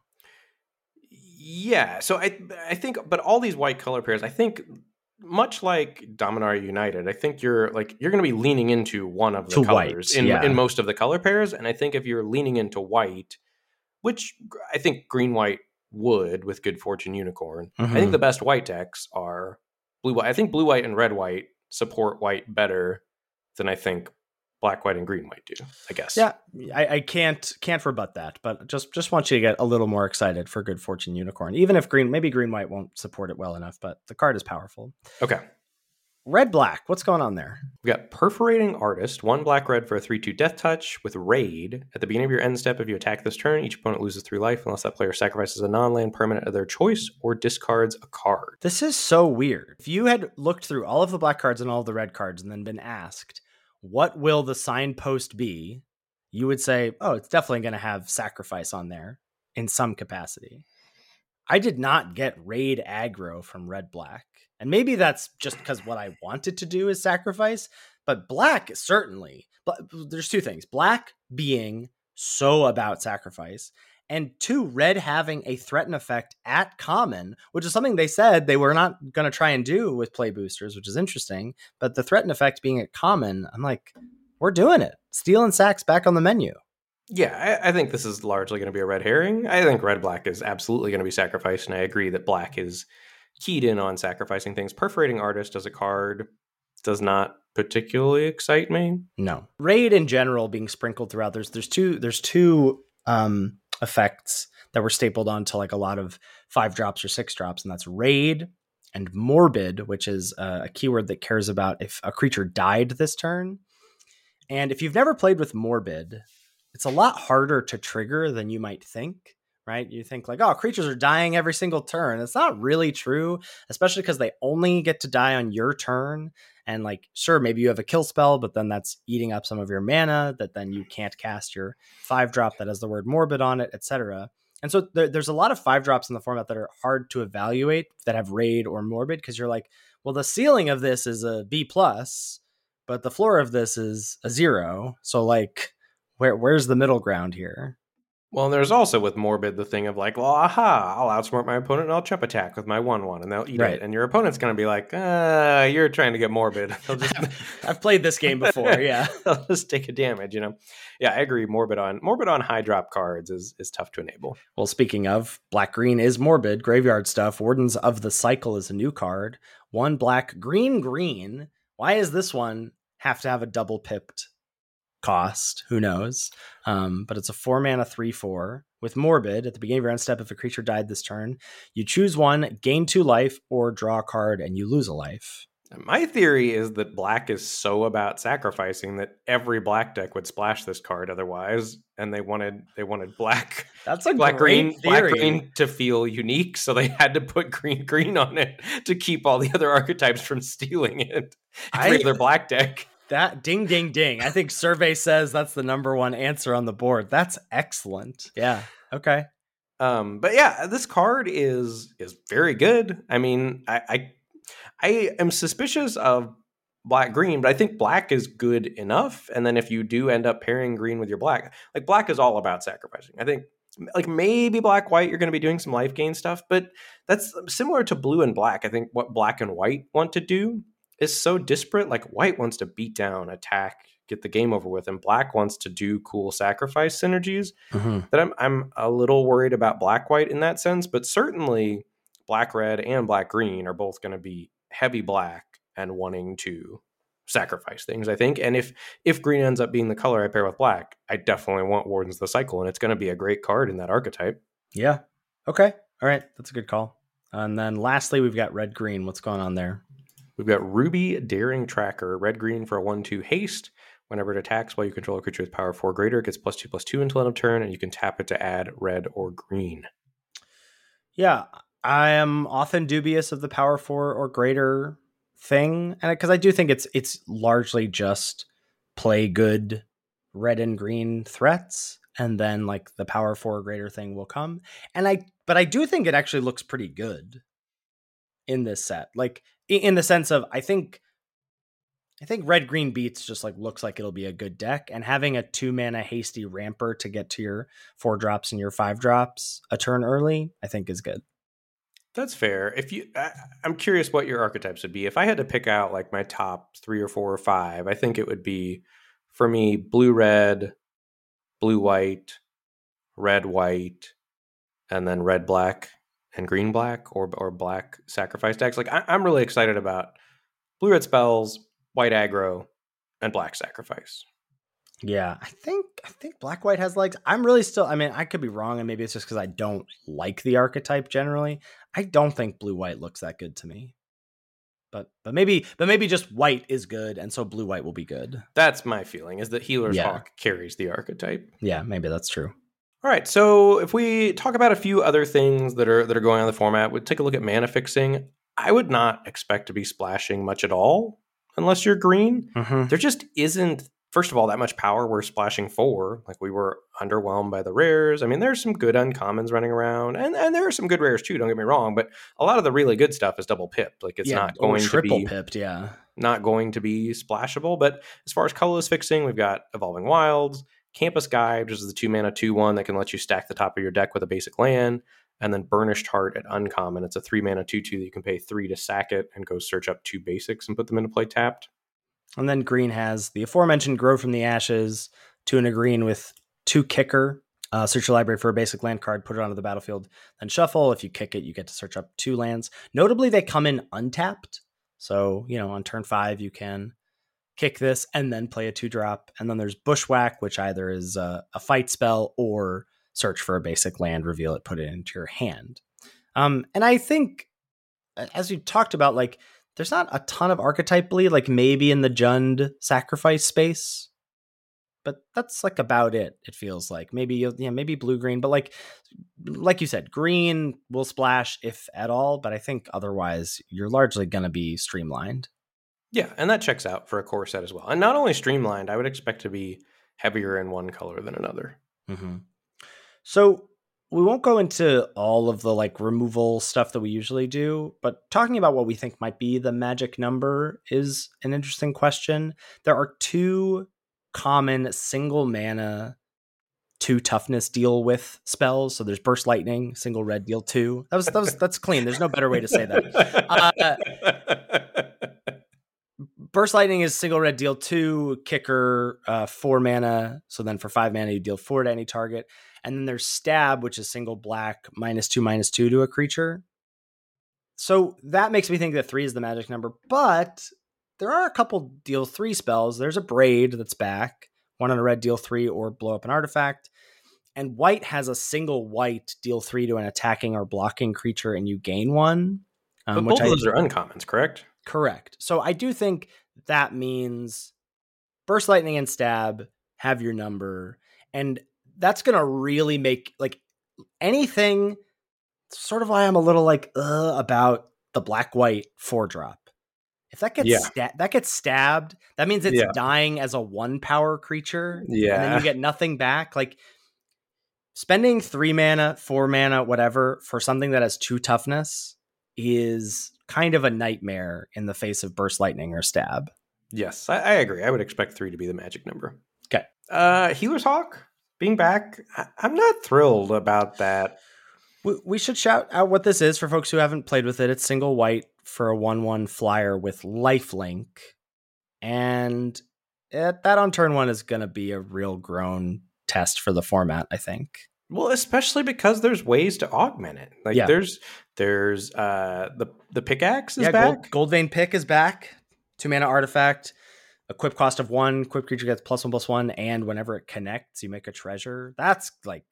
Yeah, so I think, but all these white color pairs, I think much like Dominaria United, I think you're going to be leaning into one of the colors in most of the color pairs, and I think if you're leaning into white, which I think green-white would with Good Fortune Unicorn. I think the best white decks are blue-white. I think blue-white and red-white support white better than I think black, white, and green-white do, I guess. Yeah, I can't rebut that, but just want you to get a little more excited for Good Fortune Unicorn, even if maybe green-white won't support it well enough, but the card is powerful. Okay. Red-black, what's going on there? We got Perforating Artist, 1 black-red for a 3/2 Death Touch with Raid. At the beginning of your end step, if you attack this turn, each opponent loses 3 life unless that player sacrifices a non-land permanent of their choice or discards a card. This is so weird. If you had looked through all of the black cards and all of the red cards and then been asked, what will the signpost be? You would say, oh, it's definitely going to have sacrifice on there in some capacity. I did not get Raid aggro from red-black. And maybe that's just because what I wanted to do is sacrifice, but black certainly. But there's 2 things. Black being so about sacrifice, and 2, red having a threaten effect at common, which is something they said they were not going to try and do with play boosters, which is interesting. But the threaten effect being at common, I'm like, we're doing it. Steel and Sack's back on the menu. Yeah, I think this is largely going to be a red herring. I think red-black is absolutely going to be sacrificed, and I agree that black is keyed in on sacrificing things. Perforating Artist as a card does not particularly excite me. No. Raid in general being sprinkled throughout. There's two effects that were stapled onto like a lot of 5 drops or 6 drops, and that's Raid and Morbid, which is a keyword that cares about if a creature died this turn. And if you've never played with Morbid, it's a lot harder to trigger than you might think. Right? You think like, oh, creatures are dying every single turn. It's not really true, especially because they only get to die on your turn. And like, sure, maybe you have a kill spell, but then that's eating up some of your mana that then you can't cast your 5 drop that has the word Morbid on it, etc. And so there's a lot of 5-drops in the format that are hard to evaluate that have raid or morbid, because you're like, well, the ceiling of this is a B+, but the floor of this is a 0. So like, where's the middle ground here? Well, and there's also with morbid the thing of like, well, aha, I'll outsmart my opponent and I'll chump attack with my 1/1 and they'll eat it. And your opponent's going to be like, you're trying to get morbid. I've played this game before, yeah. They'll just take a damage, Yeah, I agree. Morbid on high drop cards is tough to enable. Well, speaking of, black-green is morbid, graveyard stuff. Wardens of the Cycle is a new card. 1 black, green. Why is this one have to have a double pipped cost? Who knows? But it's a 4-mana 3/4 with morbid. At the beginning of your end step, if a creature died this turn, you choose 1, gain 2 life, or draw a card and you lose a life. My theory is that black is so about sacrificing that every black deck would splash this card otherwise, and they wanted black. That's a black great green theory. Black green to feel unique, so they had to put green on it to keep all the other archetypes from stealing it. Every other black deck. That ding. I think survey says that's the number 1 answer on the board. That's excellent. Yeah. Okay. But yeah, this card is very good. I mean, I am suspicious of black green, but I think black is good enough. And then if you do end up pairing green with your black, like black is all about sacrificing. I think like maybe black white, you're going to be doing some life gain stuff, but that's similar to blue and black. I think what black and white want to do is so disparate. Like white wants to beat down, attack, get the game over with, and black wants to do cool sacrifice synergies. That I'm a little worried about black white in that sense, but certainly black red and black green are both going to be heavy black and wanting to sacrifice things, I think. And if green ends up being the color I pair with black, I definitely want Wardens of the Cycle, and it's going to be a great card in that archetype. Yeah. Okay. All right. That's a good call. And then lastly, we've got red green. What's going on there? We've got Ruby Daring Tracker, red green for a 1/2 haste. Whenever it attacks while you control a creature with power 4 or greater, it gets +2/+2 until end of turn, and you can tap it to add red or green. Yeah. I am often dubious of the power 4 or greater thing, and because I do think it's largely just play good red and green threats, and then like the power 4 or greater thing will come. But I do think it actually looks pretty good in this set, like in the sense of I think red green beats just like looks like it'll be a good deck, and having a 2-mana hasty ramper to get to your 4-drops and your 5-drops a turn early, I think is good. That's fair. I'm curious what your archetypes would be. If I had to pick out like my top 3 or 4 or 5, I think it would be for me blue red, blue white, red white, and then red black and green black or black sacrifice decks. Like I'm really excited about blue red spells, white aggro, and black sacrifice. Yeah, I think black white has legs. I'm really still, I mean, I could be wrong, and maybe it's just because I don't like the archetype generally. I don't think blue white looks that good to me. But maybe just white is good, and so blue white will be good. That's my feeling, is that Healer's Hawk carries the archetype. Yeah, maybe that's true. All right, so if we talk about a few other things that are going on in the format, we'd take a look at mana fixing. I would not expect to be splashing much at all unless you're green. There just isn't, first of all, that much power we're splashing for. Like, we were underwhelmed by the rares. I mean, there's some good uncommons running around, and there are some good rares too, don't get me wrong, but a lot of the really good stuff is double pipped. Like, it's not going to be triple pipped, not going to be splashable. But as far as colorless fixing, we've got Evolving Wilds, Campus Guide, which is the 2-mana 2/1 that can let you stack the top of your deck with a basic land, and then Burnished Heart at uncommon. It's a 3-mana 2/2 that you can pay 3 to sack it and go search up 2 basics and put them into play tapped. And then green has the aforementioned Grow from the Ashes, 2 and a green with 2 kicker. Search your library for a basic land card, put it onto the battlefield, then shuffle. If you kick it, you get to search up 2 lands. Notably, they come in untapped. So, on turn 5, you can kick this and then play a 2-drop. And then there's Bushwhack, which either is a fight spell or search for a basic land, reveal it, put it into your hand. And I think, as you talked about, like, there's not a ton of archetype bleed, like maybe in the Jund sacrifice space, but that's like about it. It feels like maybe blue green, but like you said, green will splash if at all. But I think otherwise you're largely going to be streamlined. Yeah, and that checks out for a core set as well. And not only streamlined, I would expect to be heavier in one color than another. So we won't go into all of the like removal stuff that we usually do, but talking about what we think might be the magic number is an interesting question. There are 2 common single mana 2 toughness deal with spells. So there's Burst Lightning, single red, deal 2. That's clean. There's no better way to say that. Burst Lightning is single red, deal 2, kicker, 4 mana. So then for 5 mana, you deal 4 to any target. And then there's Stab, which is single black, -2/-2 to a creature. So that makes me think that 3 is the magic number. But there are a couple deal 3 spells. There's a Braid that's back. 1 on a red, deal 3, or blow up an artifact. And white has a single white, deal 3 to an attacking or blocking creature, and you gain 1. But both of those are uncommons, correct? Correct. So I do think that means Burst Lightning and Stab have your number. And that's going to really make like anything, sort of why I'm a little like about the black-white 4-drop. If that gets stabbed, that means it's dying as a 1-power creature. Yeah. And then you get nothing back. Like spending 3 mana, 4 mana, whatever, for something that has 2 toughness is kind of a nightmare in the face of Burst Lightning or Stab. Yes, I agree. I would expect 3 to be the magic number. Okay. Healer's Hawk being back, I'm not thrilled about that. We should shout out what this is for folks who haven't played with it. It's single white for a 1/1 flyer with lifelink. And that on turn 1 is going to be a real grown test for the format, I think. Well, especially because there's ways to augment it. Like there's the pickaxe is back. Goldvein Pick is back. 2 mana artifact. Equip cost of 1. Equip creature gets +1/+1, and whenever it connects, you make a treasure. That's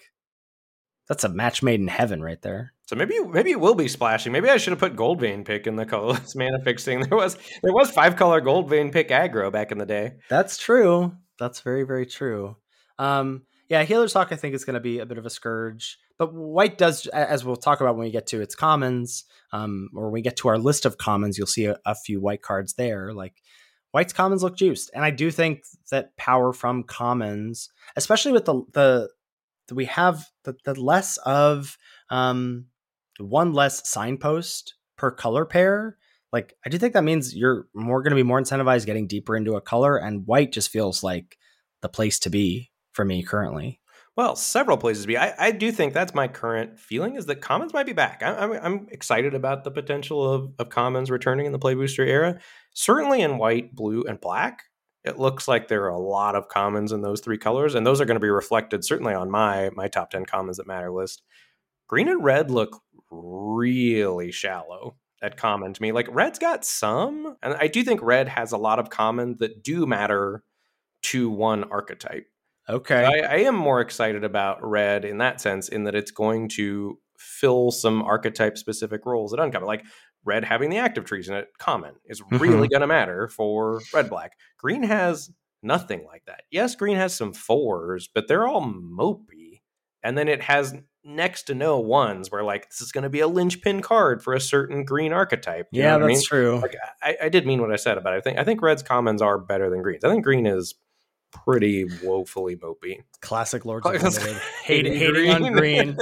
a match made in heaven right there. So maybe it will be splashing. Maybe I should have put Goldvein Pick in the colorless mana fixing. There was 5-color Goldvein Pick aggro back in the day. That's true. That's very, very true. Healer's Hawk I think is going to be a bit of a scourge, but white does, as we'll talk about when we get to its commons, or when we get to our list of commons, you'll see a few white cards there. Like white's commons look juiced, and I do think that power from commons, especially with we have the less of 1 less signpost per color pair. Like I do think that means you're going to be more incentivized getting deeper into a color, and white just feels like the place to be for me currently. Well, several places to be. I do think that's my current feeling, is that commons might be back. I'm excited about the potential of commons returning in the Play Booster era. Certainly in white, blue, and black, it looks like there are a lot of commons in those 3 colors, and those are going to be reflected certainly on my top 10 commons that matter list. Green and red look really shallow at common to me. Like red's got some, and I do think red has a lot of common that do matter to one archetype. Okay. I am more excited about red in that sense, in that it's going to fill some archetype specific roles at uncommon. Like red having the active trees in it, common, is really going to matter for red-black. Green has nothing like that. Yes, green has some 4s, but they're all mopey. And then it has next to no 1s where like this is going to be a linchpin card for a certain green archetype. You know what I mean? True. Like, I did mean what I said about it. I think red's commons are better than green's. I think green is pretty woefully mopey. Classic Lords of Limited. hating on green.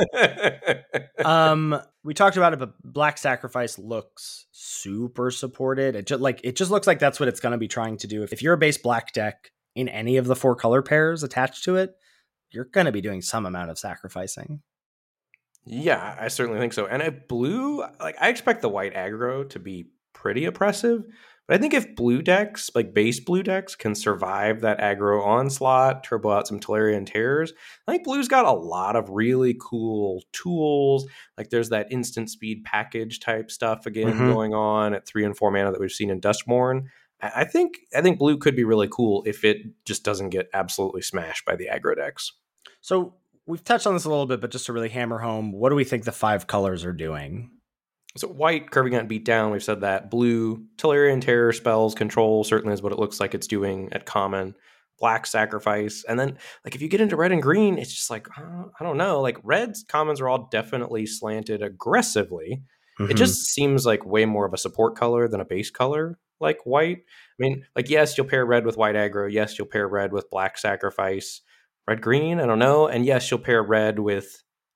We talked about it, but Black Sacrifice looks super supported. It just looks like that's what it's going to be trying to do. If you're a base black deck in any of the 4 color pairs attached to it, you're going to be doing some amount of sacrificing. Yeah, I certainly think so. And if blue, like I expect the white aggro to be pretty oppressive. But I think if blue decks, like base blue decks, can survive that aggro onslaught, turbo out some Tolarian Terrors, I think blue's got a lot of really cool tools. Like there's that instant speed package type stuff again going on at 3 and 4 mana that we've seen in Duskmourn. I think blue could be really cool if it just doesn't get absolutely smashed by the aggro decks. So we've touched on this a little bit, but just to really hammer home, what do we think the 5 colors are doing? So white, Curving Hunt, Beat Down, we've said that. Blue, Tolarian Terror, spells, control, certainly is what it looks like it's doing at common. Black, Sacrifice. And then, like, if you get into red and green, it's just like, I don't know. Like, red's commons are all definitely slanted aggressively. It just seems like way more of a support color than a base color, like white. I mean, like, yes, you'll pair red with white aggro. Yes, you'll pair red with Black Sacrifice. Red, green, I don't know. And yes, you'll pair red with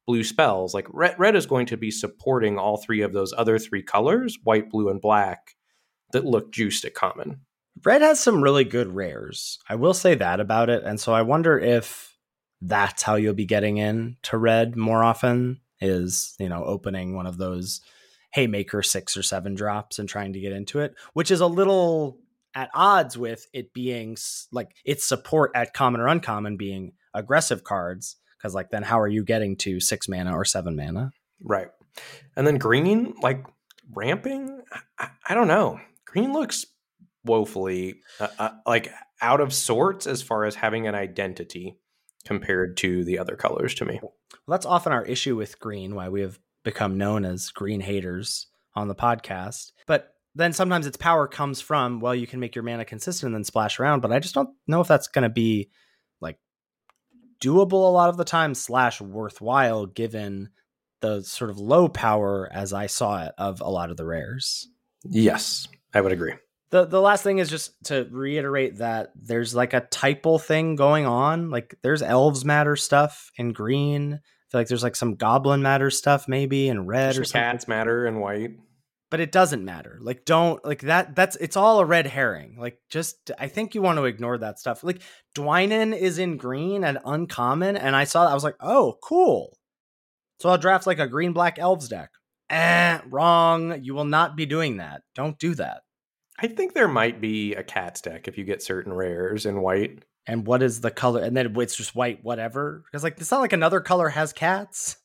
blue spells, like red is going to be supporting all three of those other three colors, white, blue, and black, that look juiced at common. Red has some really good rares. I will say that about it. And so I wonder if that's how you'll be getting into red more often, is, opening one of those Haymaker 6 or 7 drops and trying to get into it, which is a little at odds with it being like its support at common or uncommon being aggressive cards. Because then how are you getting to 6 mana or 7 mana? Right. And then green, like ramping, I don't know. Green looks woefully like out of sorts as far as having an identity compared to the other colors to me. Well, that's often our issue with green, why we have become known as green haters on the podcast. But then sometimes its power comes from, well, you can make your mana consistent and then splash around. But I just don't know if that's going to be like doable a lot of the time / worthwhile given the sort of low power, as I saw it, of a lot of the rares. Yes, I would agree. The last thing is just to reiterate that there's like a typal thing going on. Like there's elves matter stuff in green. I feel like there's like some goblin matter stuff maybe in red, or something. Cats matter in white. But it doesn't matter. Like don't like that's it's all a red herring. Like just I think you want to ignore that stuff. Like Dwynen is in green and uncommon, and I saw that I was like, oh, cool. So I'll draft like a green black elves deck. Wrong. You will not be doing that. Don't do that. I think there might be a cats deck if you get certain rares in white. And what is the color? And then it's just white, whatever. Because like it's not like another color has cats.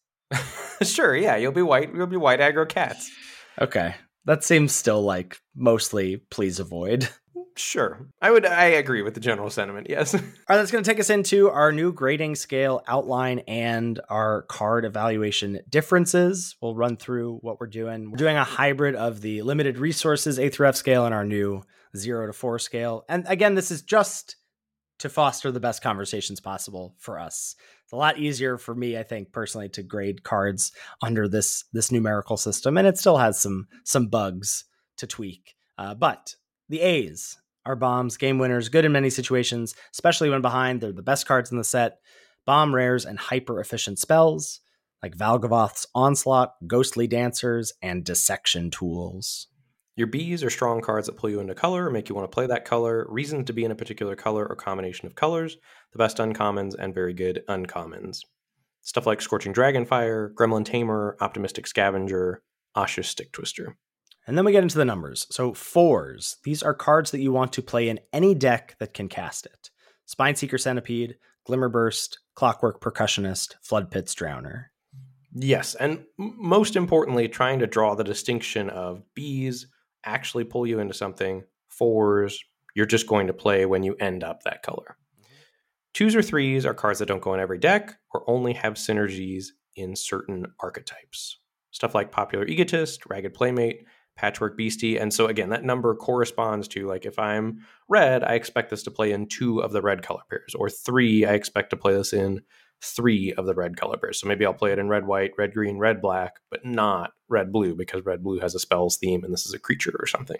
Sure, yeah, you'll be white aggro cats. Okay. That seems still like mostly please avoid. Sure. I agree with the general sentiment, yes. All right, that's going to take us into our new grading scale outline and our card evaluation differences. We'll run through what we're doing. We're doing a hybrid of the limited resources A through F scale and our new 0 to 4 scale. And again, this is just to foster the best conversations possible for us. It's a lot easier for me, I think, personally, to grade cards under this numerical system, and it still has some bugs to tweak. But the A's are bombs, game winners, good in many situations, especially when behind. They're the best cards in the set. Bomb rares and hyper-efficient spells like Valgavoth's Onslaught, Ghostly Dancers, and Dissection Tools. Your B's are strong cards that pull you into color or make you want to play that color, reasons to be in a particular color or combination of colors, the best uncommons, and very good uncommons. Stuff like Scorching Dragonfire, Gremlin Tamer, Optimistic Scavenger, Asha's Stick Twister. And then we get into the numbers. So 4s, these are cards that you want to play in any deck that can cast it. Spineseeker Centipede, Glimmerburst, Clockwork Percussionist, Floodpits Drowner. Yes, and most importantly, trying to draw the distinction of B's actually pull you into something. 4s, you're just going to play when you end up that color. 2s or 3s are cards that don't go in every deck or only have synergies in certain archetypes. Stuff like Popular Egotist, Ragged Playmate, Patchwork Beastie. And so again, that number corresponds to, like, if I'm red, I expect this to play in 2 of the red color pairs, or 3, I expect to play this in 3 of the red color pairs. So maybe I'll play it in red, white, red, green, red, black, but not red, blue, because red, blue has a spells theme and this is a creature or something.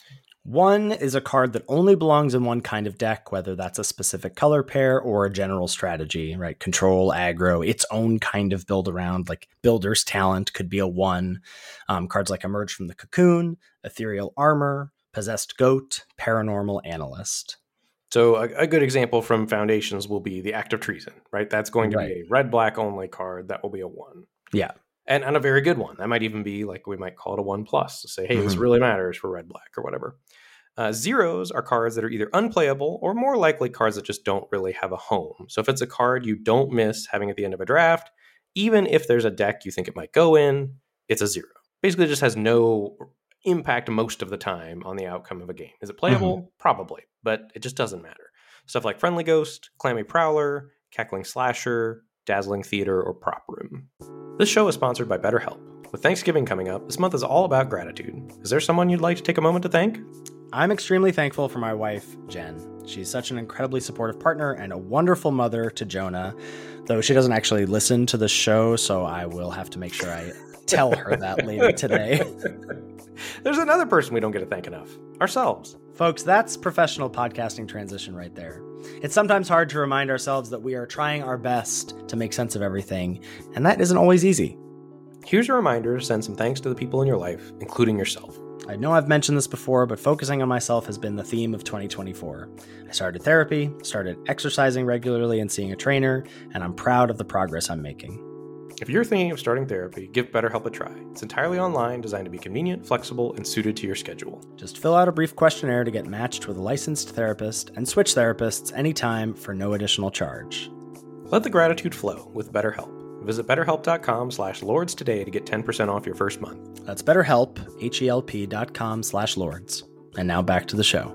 1 is a card that only belongs in one kind of deck, whether that's a specific color pair or a general strategy, right? Control, aggro, its own kind of build around, like Builder's Talent could be a 1. Cards like Emerge from the Cocoon, Ethereal Armor, Possessed Goat, Paranormal Analyst. So a good example from Foundations will be the Act of Treason, right? That's going to be a red-black only card. That will be a 1. Yeah. And a very good one. That might even be, like, we might call it a 1+ to say, hey, this really matters for red-black or whatever. 0s are cards that are either unplayable or more likely cards that just don't really have a home. So if it's a card you don't miss having at the end of a draft, even if there's a deck you think it might go in, it's a 0. Basically, it just has no impact most of the time on the outcome of a game. Is it playable? Probably, but it just doesn't matter. Stuff like Friendly Ghost, Clammy Prowler, Cackling Slasher, Dazzling Theater, or Prop Room. This show is sponsored by BetterHelp. With Thanksgiving coming up, this month is all about gratitude. Is there someone you'd like to take a moment to thank? I'm extremely thankful for my wife, Jen. She's such an incredibly supportive partner and a wonderful mother to Jonah, though she doesn't actually listen to the show, so I will have to make sure I tell her that later today. There's another person we don't get to thank enough. Ourselves. Folks, that's professional podcasting transition right there. It's sometimes hard to remind ourselves that we are trying our best to make sense of everything, and that isn't always easy. Here's a reminder to send some thanks to the people in your life, including yourself. I know I've mentioned this before, but focusing on myself has been the theme of 2024. I started therapy, started exercising regularly and seeing a trainer, and I'm proud of the progress I'm making. If you're thinking of starting therapy, give BetterHelp a try. It's entirely online, designed to be convenient, flexible, and suited to your schedule. Just fill out a brief questionnaire to get matched with a licensed therapist and switch therapists anytime for no additional charge. Let the gratitude flow with BetterHelp. Visit betterhelp.com/lords today to get 10% off your first month. That's BetterHelp, HELP.com/lords. And now back to the show.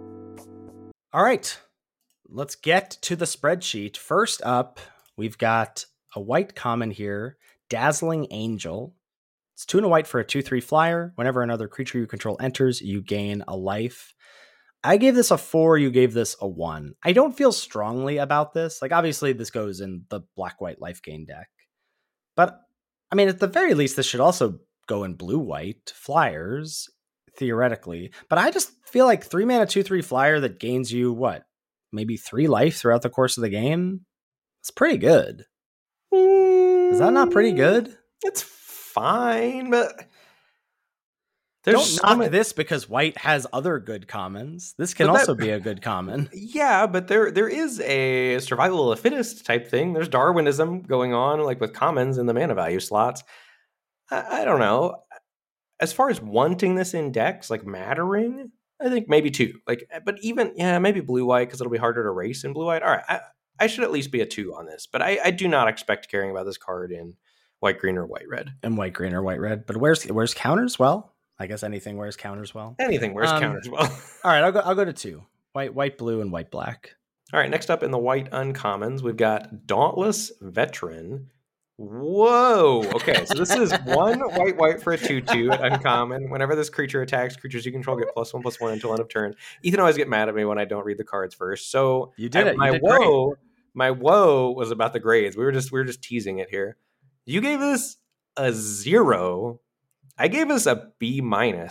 All right, let's get to the spreadsheet. First up, we've got a white common here, Dazzling Angel. It's 2 and a white for a 2/3 flyer. Whenever another creature you control enters, you gain a life. I gave this a 4, you gave this a 1. I don't feel strongly about this. Like, obviously, this goes in the black-white life gain deck. But, I mean, at the very least, this should also go in blue-white flyers, theoretically. But I just feel like 3 mana 2/3 flyer that gains you, what, maybe 3 life throughout the course of the game? It's pretty good. Is that not pretty good? It's fine, but don't knock this because white has other good commons. This can also be a good common. Yeah, but there is a survival of the fittest type thing. There's Darwinism going on, like with commons in the mana value slots. I don't know. As far as wanting this in decks, like mattering, I think maybe 2. Like, but even maybe blue white because it'll be harder to race in blue white. All right, I should at least be a 2 on this, but I do not expect caring about this card in white green or white red. And white green or white red. But where's counters? Well, I guess anything wears counters well. Anything wears counters well. All right, I'll go to 2. White blue and white black. All right, next up in the white uncommons, we've got Dauntless Veteran. Whoa. Okay, so this is 1 white for a 2/2 at uncommon. Whenever this creature attacks, creatures you control get +1/+1 until end of turn. Ethan always get mad at me when I don't read the cards first. So you did it. My woe was about the grades. We were just teasing it here. You gave this a 0. I gave this a B-.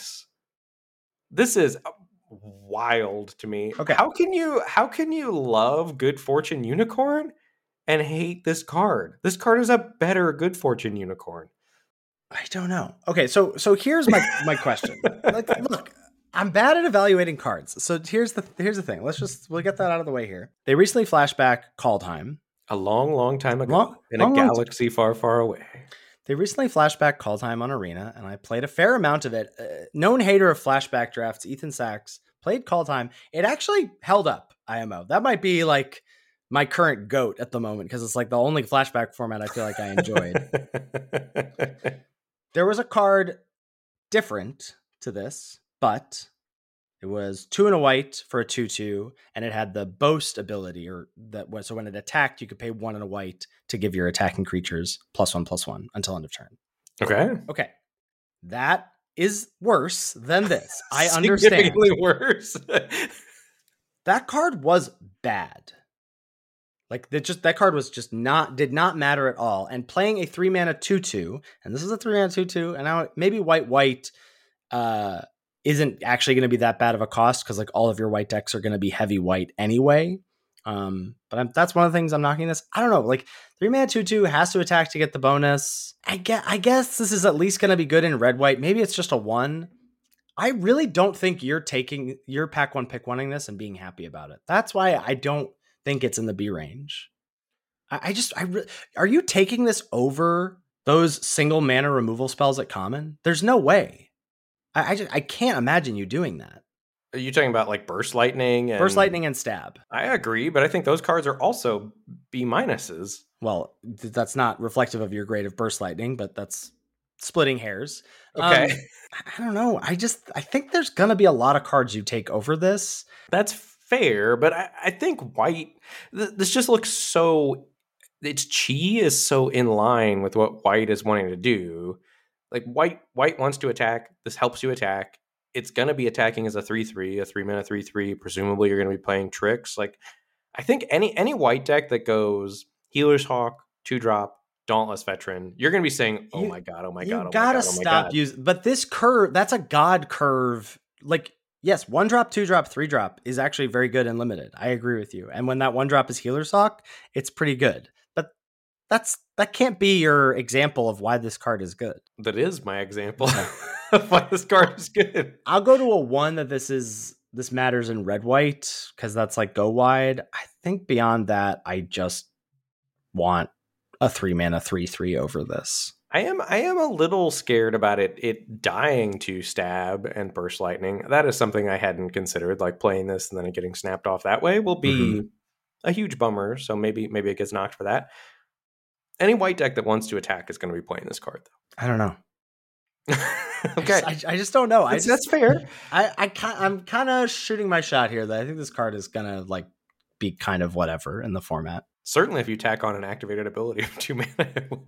This is wild to me. Okay. How can you love Good Fortune Unicorn and hate this card? This card is a better Good Fortune Unicorn. I don't know. Okay, so here's my question. Like, look, I'm bad at evaluating cards. So here's the thing. We'll get that out of the way here. They recently flashed back Kaldheim. A long time ago in a galaxy far, far away. They recently flashed back Kaldheim on Arena, and I played a fair amount of it. Known hater of flashback drafts, Ethan Sachs, played Kaldheim. It actually held up, IMO. That might be like my current GOAT at the moment, because it's like the only flashback format I feel like I enjoyed. There was a card different to this, but it was 2 and a white for a 2/2, and it had the boast ability, so when it attacked, you could pay 1 and a white to give your attacking creatures +1/+1 until end of turn. Okay. That is worse than this. I understand. Significantly worse. That card was bad. Like, that card was just did not matter at all. And playing a 3 mana 2/2, and this is a 3 mana 2/2, and now maybe white isn't actually going to be that bad of a cost because like all of your white decks are going to be heavy white anyway. But that's one of the things I'm knocking this. I don't know, like 3 mana 2/2 has to attack to get the bonus. I guess this is at least going to be good in red white. Maybe it's just a 1. I really don't think you're pack 1 pick 1ing this and being happy about it. That's why I don't think it's in the B range. Are you taking this over those single mana removal spells at common? There's no way. I can't imagine you doing that. Are you talking about like Burst Lightning? Burst Lightning and Stab. I agree, but I think those cards are also B-. Well, that's not reflective of your grade of Burst Lightning, but that's splitting hairs. Okay. I don't know. I think there's going to be a lot of cards you take over this. That's fair, but I think white, this just looks so, its chi is so in line with what white is wanting to do. Like white wants to attack. This helps you attack. It's going to be attacking as a 3/3, a 3 mana 3/3. Presumably you're going to be playing tricks. Like, I think any white deck that goes Healer's Hawk, 2-drop, Dauntless Veteran, you're going to be saying, oh my God, oh my God, oh my God, oh my gotta God. stop using, but this curve, that's a God curve. Like, yes, 1 drop, 2 drop, 3 drop is actually very good and limited. I agree with you. And when that 1 drop is Healer's Hawk, it's pretty good. But that can't be your example of why this card is good. That is my example of why this card is good. I'll go to a 1 that this matters in red white, because that's like go wide. I think beyond that, I just want a 3-mana 3/3 over this. I am a little scared about it dying to stab and burst lightning. That is something I hadn't considered. Like playing this and then getting snapped off that way will be a huge bummer. So maybe it gets knocked for that. Any white deck that wants to attack is going to be playing this card, though. I don't know. Okay, I just don't know. That's fair. I'm kind of shooting my shot here that I think this card is gonna like be kind of whatever in the format. Certainly, if you tack on an activated ability of 2 mana, it will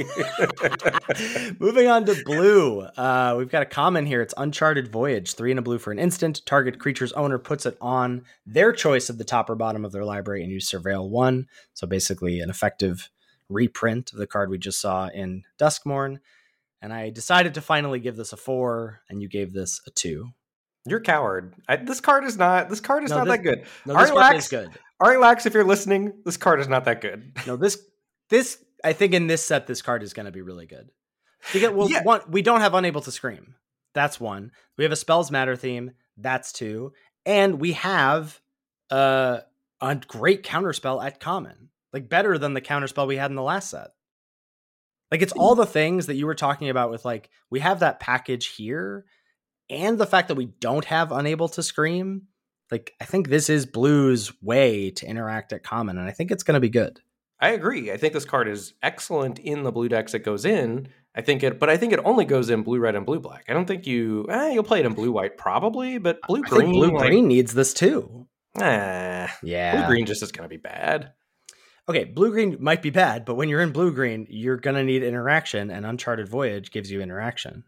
be. Moving on to blue. We've got a common here. It's Uncharted Voyage. 3 and a blue for an instant. Target creature's owner puts it on their choice of the top or bottom of their library and you surveil 1. So basically an effective reprint of the card we just saw in Duskmourn. And I decided to finally give this a 4, and you gave this a 2. You're a coward. This card is not that good. No, this card is good. All right, Lax, if you're listening, this card is not that good. No, this I think in this set, this card is going to be really good. One, we don't have Unable to Scream. That's 1. We have a Spells Matter theme. That's 2. And we have a great counterspell at common. Like better than the counterspell we had in the last set. Like it's all the things that you were talking about with like, we have that package here and the fact that we don't have Unable to Scream. Like, I think this is Blue's way to interact at common, and I think it's going to be good. I agree. I think this card is excellent in the blue decks it goes in. But I think it only goes in blue, red, and blue, black. I don't think you'll play it in blue, white probably, but blue, green. Blue, green needs this too. Yeah. Blue, green just is going to be bad. Okay, blue, green might be bad, but when you're in blue, green, you're going to need interaction, and Uncharted Voyage gives you interaction.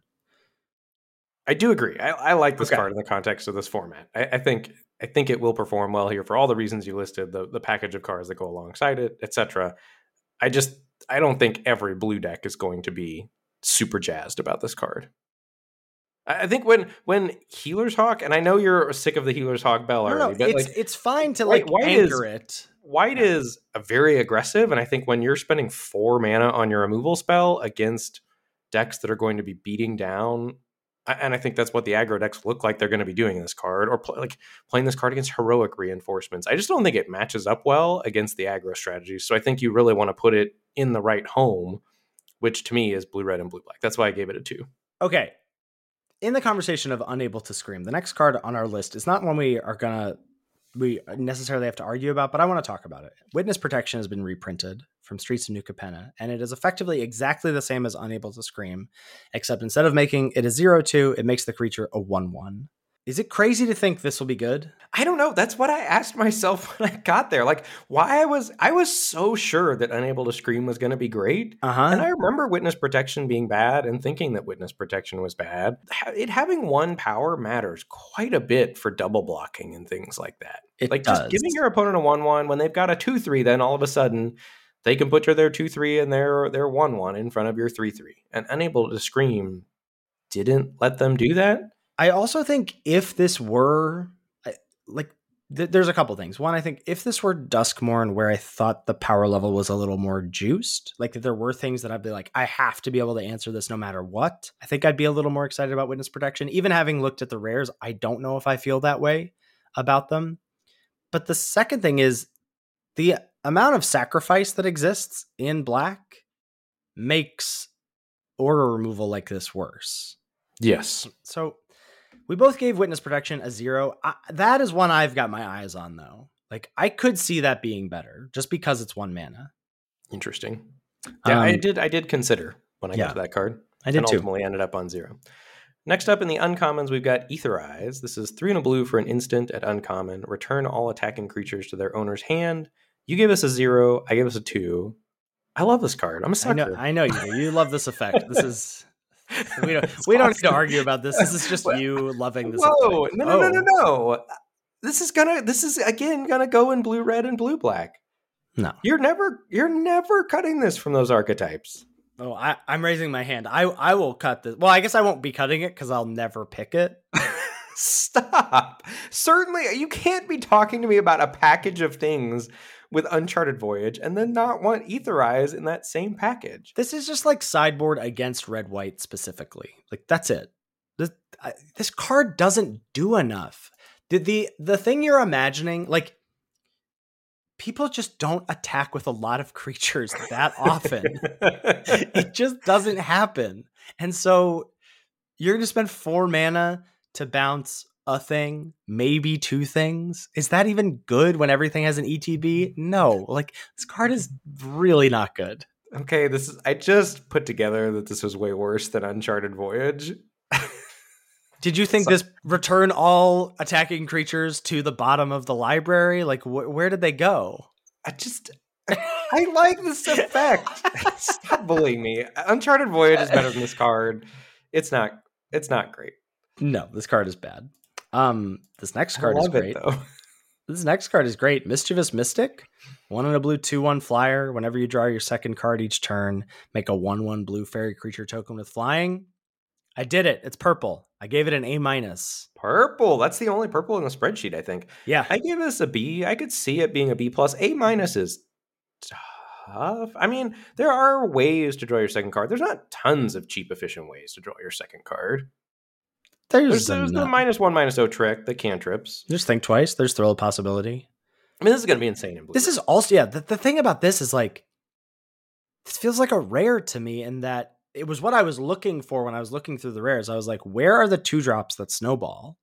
I do agree. I like this card in the context of this format. I think it will perform well here for all the reasons you listed, the package of cards that go alongside it, etc. I don't think every blue deck is going to be super jazzed about this card. I think when Healer's Hawk, and I know you're sick of the Healer's Hawk bell already, but it's fine to anchor it. White is a very aggressive, and I think when you're spending 4 mana on your removal spell against decks that are going to be beating down, and I think that's what the aggro decks look like they're going to be doing in this card, or playing this card against heroic reinforcements. I just don't think it matches up well against the aggro strategies. So I think you really want to put it in the right home, which to me is blue, red, and blue, black. That's why I gave it a 2. Okay. In the conversation of Unable to Scream, the next card on our list is not one we necessarily have to argue about, but I want to talk about it. Witness Protection has been reprinted from Streets of New Capenna, and it is effectively exactly the same as Unable to Scream, except instead of making it a 0/2, it makes the creature a 1/1. Is it crazy to think this will be good? I don't know. That's what I asked myself when I got there. Like, why I was so sure that Unable to Scream was going to be great. And I remember Witness Protection being bad and thinking that Witness Protection was bad. It having 1 power matters quite a bit for double blocking and things like that. It does. Just giving your opponent a 1/1 when they've got a 2/3, then all of a sudden they can put their 2/3 and their 1/1 in front of your 3/3. And Unable to Scream didn't let them do that. I also think if this were there's a couple things. One, I think if this were Duskmourn, where I thought the power level was a little more juiced, like if there were things that I'd be like, I have to be able to answer this no matter what, I think I'd be a little more excited about Witness Protection. Even having looked at the rares, I don't know if I feel that way about them. But the second thing is the amount of sacrifice that exists in black makes aura removal like this worse. Yes. So we both gave Witness Protection a 0. That is one I've got my eyes on, though. Like, I could see that being better just because it's 1 mana. Interesting. Yeah, I did consider when I got to that card. I did and too. Ultimately ended up on 0. Next up in the uncommons, we've got Aetherize. This is 3 and a blue for an instant at uncommon. Return all attacking creatures to their owner's hand. You gave us a 0. I gave us a 2. I love this card. I'm a sucker. I know you do. You love this effect. This is... We don't need to argue about this. This is just you loving this. Whoa! No. This is again gonna go in blue, red, and blue, black. No. You're never cutting this from those archetypes. Oh, I'm raising my hand. I will cut this. Well, I guess I won't be cutting it because I'll never pick it. Stop. Certainly, you can't be talking to me about a package of things with Uncharted Voyage and then not want Ether Eyes in that same package. This is just like sideboard against red-white specifically. Like, that's it. This card doesn't do enough. The thing you're imagining, like, people just don't attack with a lot of creatures that often. It just doesn't happen. And so you're going to spend 4 mana to bounce a thing, maybe 2 things. Is that even good when everything has an ETB? No. Like, this card is really not good. Okay, I just put together that this was way worse than Uncharted Voyage. Did you think this return all attacking creatures to the bottom of the library? Like, where did they go? I like this effect. Stop bullying me. Uncharted Voyage is better than this card. It's not great. No, this card is bad. This next card is great. Though. This next card is great. Mischievous Mystic. 1 and a blue 2/1 flyer. Whenever you draw your second card each turn, make a 1/1 blue fairy creature token with flying. I did it. It's purple. I gave it an A-. Purple. That's the only purple in the spreadsheet, I think. Yeah. I gave this a B. I could see it being a B+. A- is tough. I mean, there are ways to draw your second card. There's not tons of cheap, efficient ways to draw your second card. There's the -1, -0 trick, the cantrips. Just think twice. There's throw a possibility. I mean, this is going to be insane in blue. This is also, yeah, the thing about this is like, this feels like a rare to me in that it was what I was looking for when I was looking through the rares. I was like, where are the 2-drops that snowball?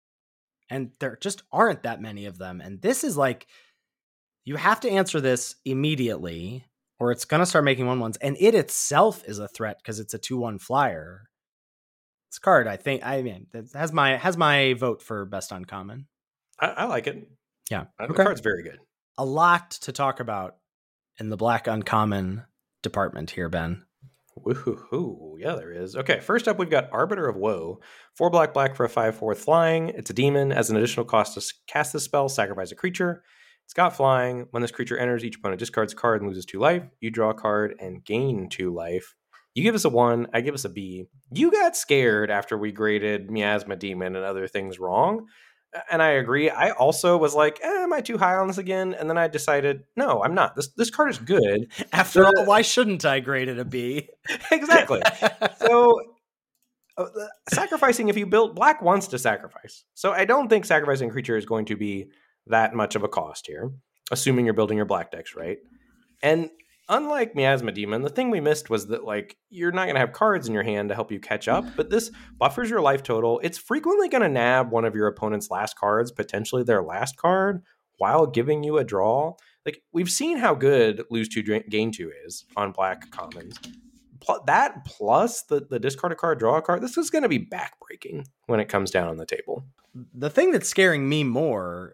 And there just aren't that many of them. And this is like, you have to answer this immediately or it's going to start making 1/1s. And it itself is a threat because it's a 2/1 flyer. This card, I mean, has my vote for best uncommon. I like it. Yeah. The card's very good. A lot to talk about in the black uncommon department here, Ben. Woohoo. Yeah, there is. Okay, first up, we've got Arbiter of Woe. 4 black for a 5/4 flying. It's a demon. As an additional cost to cast this spell, sacrifice a creature. It's got flying. When this creature enters, each opponent discards a card and loses 2 life. You draw a card and gain 2 life. You give us a 1, I give us a B. You got scared after we graded Miasma Demon and other things wrong. And I agree. I also was like, am I too high on this again? And then I decided, no, I'm not. This card is good. After all, why shouldn't I grade it a B? Exactly. So sacrificing, if you build, black wants to sacrifice. So I don't think sacrificing a creature is going to be that much of a cost here, assuming you're building your black decks, right? And unlike Miasma Demon, the thing we missed was that, like, you're not going to have cards in your hand to help you catch up, but this buffers your life total. It's frequently going to nab one of your opponent's last cards, potentially their last card, while giving you a draw. Like, we've seen how good lose 2, gain 2 is on black commons. That plus the discard a card, draw a card, this is going to be backbreaking when it comes down on the table. The thing that's scaring me more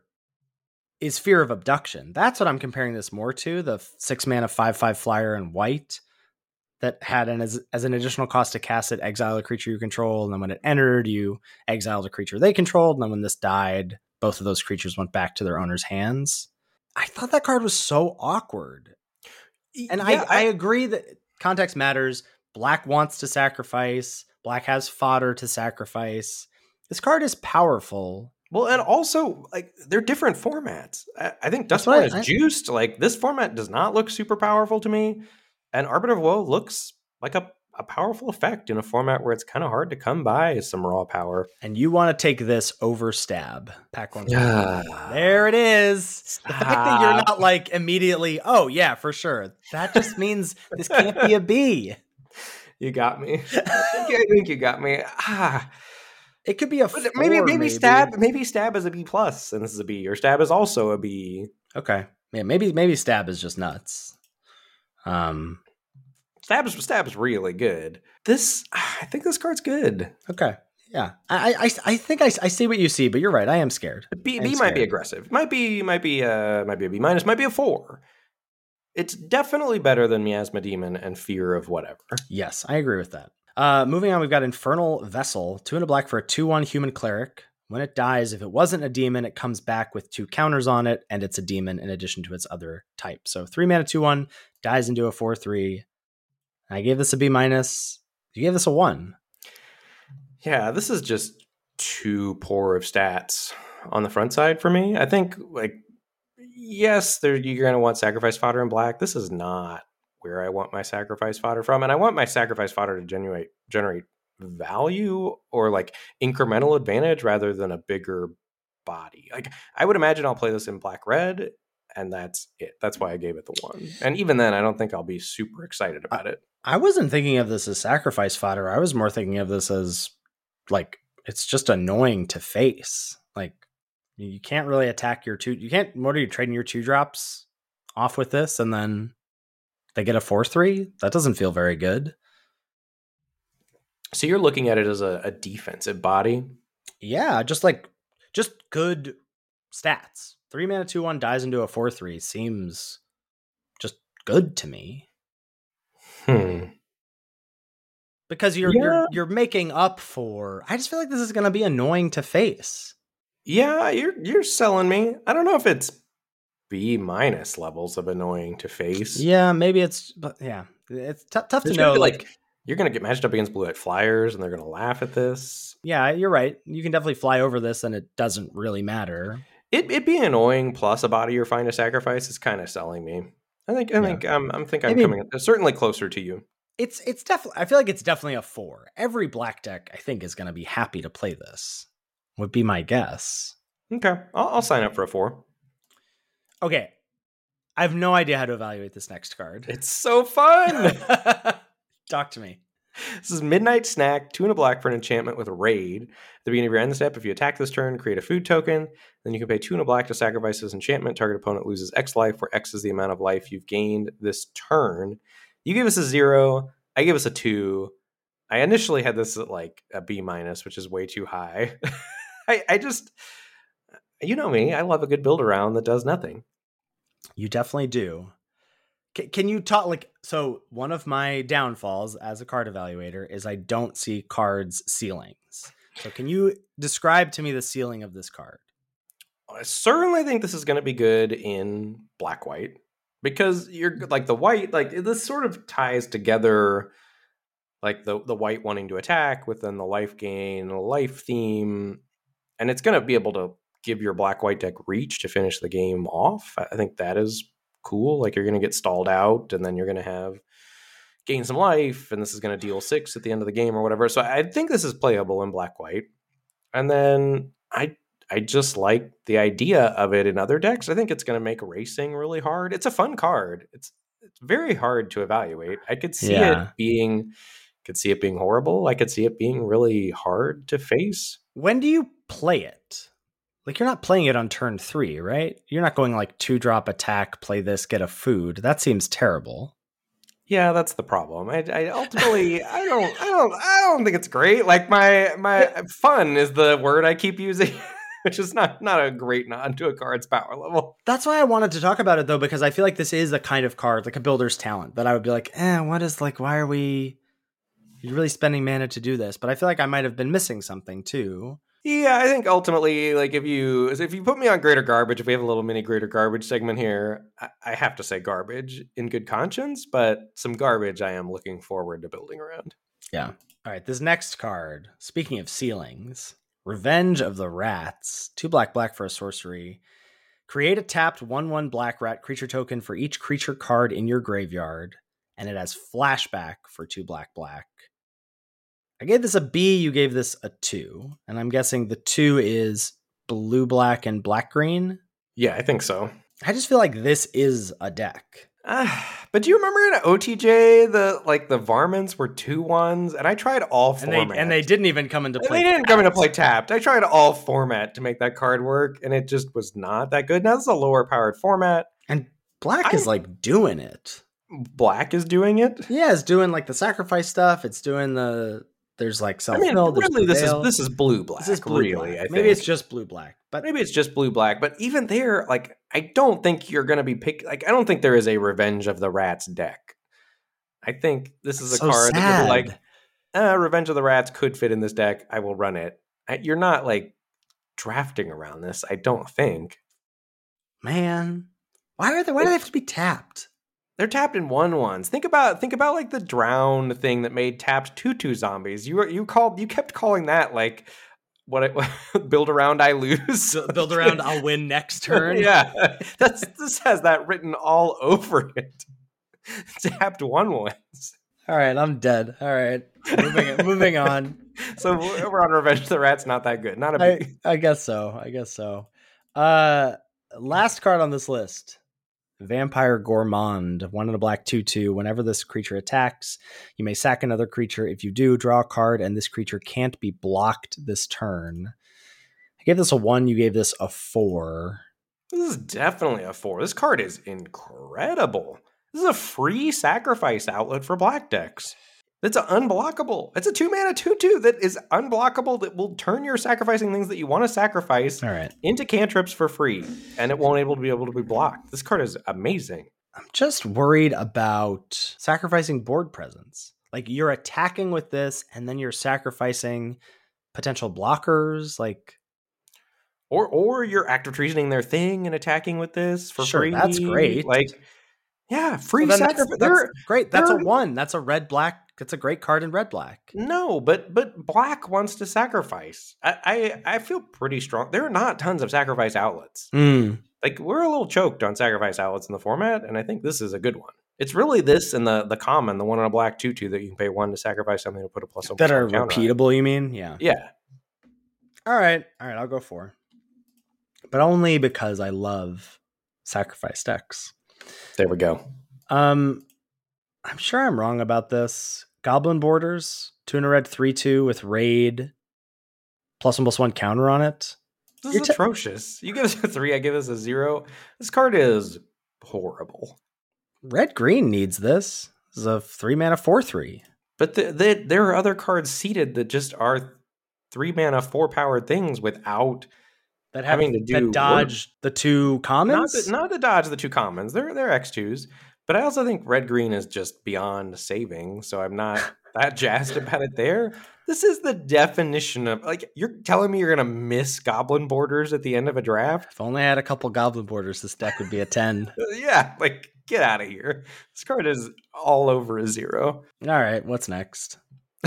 is Fear of Abduction. That's what I'm comparing this more to. The 6 mana 5/5 flyer in white that had as an additional cost to cast it, exile a creature you control, and then when it entered, you exiled a creature they controlled, and then when this died, both of those creatures went back to their owner's hands. I thought that card was so awkward. And yeah, I agree that context matters. Black wants to sacrifice. Black has fodder to sacrifice. This card is powerful. Well, and also, like, they're different formats. I think Dustborn is juiced. Like, this format does not look super powerful to me. And Arbiter of Woe looks like a powerful effect in a format where it's kind of hard to come by some raw power. And you want to take this over Stab. Pack one. There it is. Stop. The fact that you're not like immediately, oh, yeah, for sure. That just means this can't be a B. You got me. I think you got me. It could be a 4, maybe Stab is a B+, and this is a B, or Stab is also a B. Okay, yeah, maybe Stab is just nuts. Stab is really good. I think this card's good. Okay, yeah, I think I see what you see, but you're right. I am scared. B might be aggressive. Might be a B-, might be a 4. It's definitely better than Miasma Demon and Fear of whatever. Yes, I agree with that. Moving on, we've got Infernal Vessel. 2 and a black for a 2/1 human cleric. When it dies, if it wasn't a demon, it comes back with 2 counters on it, and it's a demon in addition to its other type. So 3 mana, 2/1, dies into a 4/3. I gave this a B-. You gave this a 1. Yeah, this is just too poor of stats on the front side for me. I think, like, yes, you're going to want sacrifice fodder in black. This is not where I want my sacrifice fodder from. And I want my sacrifice fodder to generate value or like incremental advantage rather than a bigger body. Like, I would imagine I'll play this in black red, and that's it. That's why I gave it the 1. And even then, I don't think I'll be super excited about it. I wasn't thinking of this as sacrifice fodder. I was more thinking of this as like, it's just annoying to face. Like, you can't really attack your 2. You can't. What are you trading your 2-drops off with this, and then they get a 4/3? That doesn't feel very good. So you're looking at it as a defensive body? Yeah, just good stats. 3 mana, 2/1, dies into a 4/3 seems just good to me. Because you're making up for. I just feel like this is going to be annoying to face. Yeah, you're selling me. I don't know if it's B- levels of annoying to face. Yeah, maybe it's. But yeah, it's tough to know. Like, you're going to get matched up against blue-white flyers, and they're going to laugh at this. Yeah, you're right. You can definitely fly over this, and it doesn't really matter. It being annoying plus a body you're fine to sacrifice is kind of selling me. I think I'm coming certainly closer to you. It's definitely. I feel like it's definitely a 4. Every black deck, I think, is going to be happy to play this. Would be my guess. Okay, I'll sign up for a 4. Okay, I have no idea how to evaluate this next card. It's so fun. Talk to me. This is Midnight Snack, 2 and a black for an enchantment with Raid. At the beginning of your end step, if you attack this turn, create a food token. Then you can pay 2 and a black to sacrifice this enchantment. Target opponent loses X life, where X is the amount of life you've gained this turn. You give us a 0. I give us a 2. I initially had this at like a B-, which is way too high. I just, you know me, I love a good build around that does nothing. You definitely do. Can you talk, like, so one of my downfalls as a card evaluator is I don't see cards ceilings. So can you describe to me the ceiling of this card? I certainly think this is going to be good in black-white because you're like the white, like this sort of ties together like the white wanting to attack within the life gain, life theme. And it's going to be able to give your black-white deck reach to finish the game off. I think that is cool. Like, you're going to get stalled out, and then you're going to gain some life, and this is going to deal 6 at the end of the game or whatever. So I think this is playable in black-white. And then I just like the idea of it in other decks. I think it's going to make racing really hard. It's a fun card. It's very hard to evaluate. I could see it being horrible. I could see it being really hard to face. When do you play it? Like, you're not playing it on turn 3, right? You're not going like 2-drop attack, play this, get a food. That seems terrible. Yeah, that's the problem. I ultimately I don't think it's great. Like, my fun is the word I keep using, which is not a great nod to a card's power level. That's why I wanted to talk about it though, because I feel like this is a kind of card, like a builder's talent, that I would be like, why are we really spending mana to do this? But I feel like I might have been missing something too. Yeah, I think ultimately, like, if you put me on Greater Garbage, if we have a little mini Greater Garbage segment here, I have to say garbage in good conscience, but some garbage I am looking forward to building around. Yeah. All right, this next card, speaking of ceilings, Revenge of the Rats, 2 black for a sorcery. Create a tapped 1/1 black rat creature token for each creature card in your graveyard, and it has flashback for 2 black. I gave this a B, you gave this a 2, and I'm guessing the 2 is blue, black, and black, green? Yeah, I think so. I just feel like this is a deck. But do you remember in OTJ, the varmints were 2/1s, and I tried all formats. And they didn't even come into play. They didn't come into play tapped. I tried all format to make that card work, and it just was not that good. Now this is a lower powered format. And black is like doing it. Black is doing it? Yeah, it's doing like the sacrifice stuff. It's doing there's like self-fill. Really, this is blue black. This is blue really, black. I think. Maybe it's just blue black. But maybe it's just blue black. But even there, like, I don't think you're going to be I don't think there is a Revenge of the Rats deck. I think this is a card that you'll be like, Revenge of the Rats could fit in this deck. I will run it. You're not like drafting around this, I don't think. Man, why do they have to be tapped? They're tapped in 1/1s. Think about like the drown thing that made tapped 2/2 zombies. You kept calling that like build around I lose. Build around I'll win next turn. Yeah. This has that written all over it. Tapped 1/1s. All right, I'm dead. All right. Moving on. So we're on Revenge of the Rats, not that good. Not a big I guess so. Last card on this list. Vampire Gourmand, 1 and a black 2/2. Whenever this creature attacks, you may sack another creature. If you do, draw a card, and this creature can't be blocked this turn. I gave this a 1. You gave this a 4. This is definitely a 4. This card is incredible. This is a free sacrifice outlet for black decks. It's unblockable. It's a 2-mana 2/2 that is unblockable, that will turn your sacrificing things that you want to sacrifice into cantrips for free, and it won't be able to be blocked. This card is amazing. I'm just worried about sacrificing board presence. Like, you're attacking with this, and then you're sacrificing potential blockers, like... Or you're active treasoning their thing and attacking with this for free. That's great. Like, yeah, free so sacrifice. That's great. That's a 1. That's a red-black. It's a great card in red-black. No, but black wants to sacrifice. I feel pretty strong. There are not tons of sacrifice outlets. Like, we're a little choked on sacrifice outlets in the format, and I think this is a good one. It's really this and the common, the 1 on a black 2/2 that you can pay 1 to sacrifice something to put a +1 that are repeatable. You mean? Yeah. Yeah. All right. I'll go 4, but only because I love sacrifice decks. There we go. I'm sure I'm wrong about this. Goblin Borders, 2 and a red 3/2 with raid, +1/+1 counter on it. This is atrocious. You give us a 3, I give us a 0. This card is horrible. Red green needs this. This is a 3-mana 4/3. But there are other cards seeded that just are 3-mana 4-powered things without having to do dodge the 2 commons. Not to dodge the 2 commons. They're X2s. But I also think red green is just beyond saving, so I'm not that jazzed about it there. This is the definition of, like, you're telling me you're going to miss Goblin Borders at the end of a draft? If only I had a couple Goblin Borders, this deck would be a 10. Yeah, like, get out of here. This card is all over a 0. All right, what's next?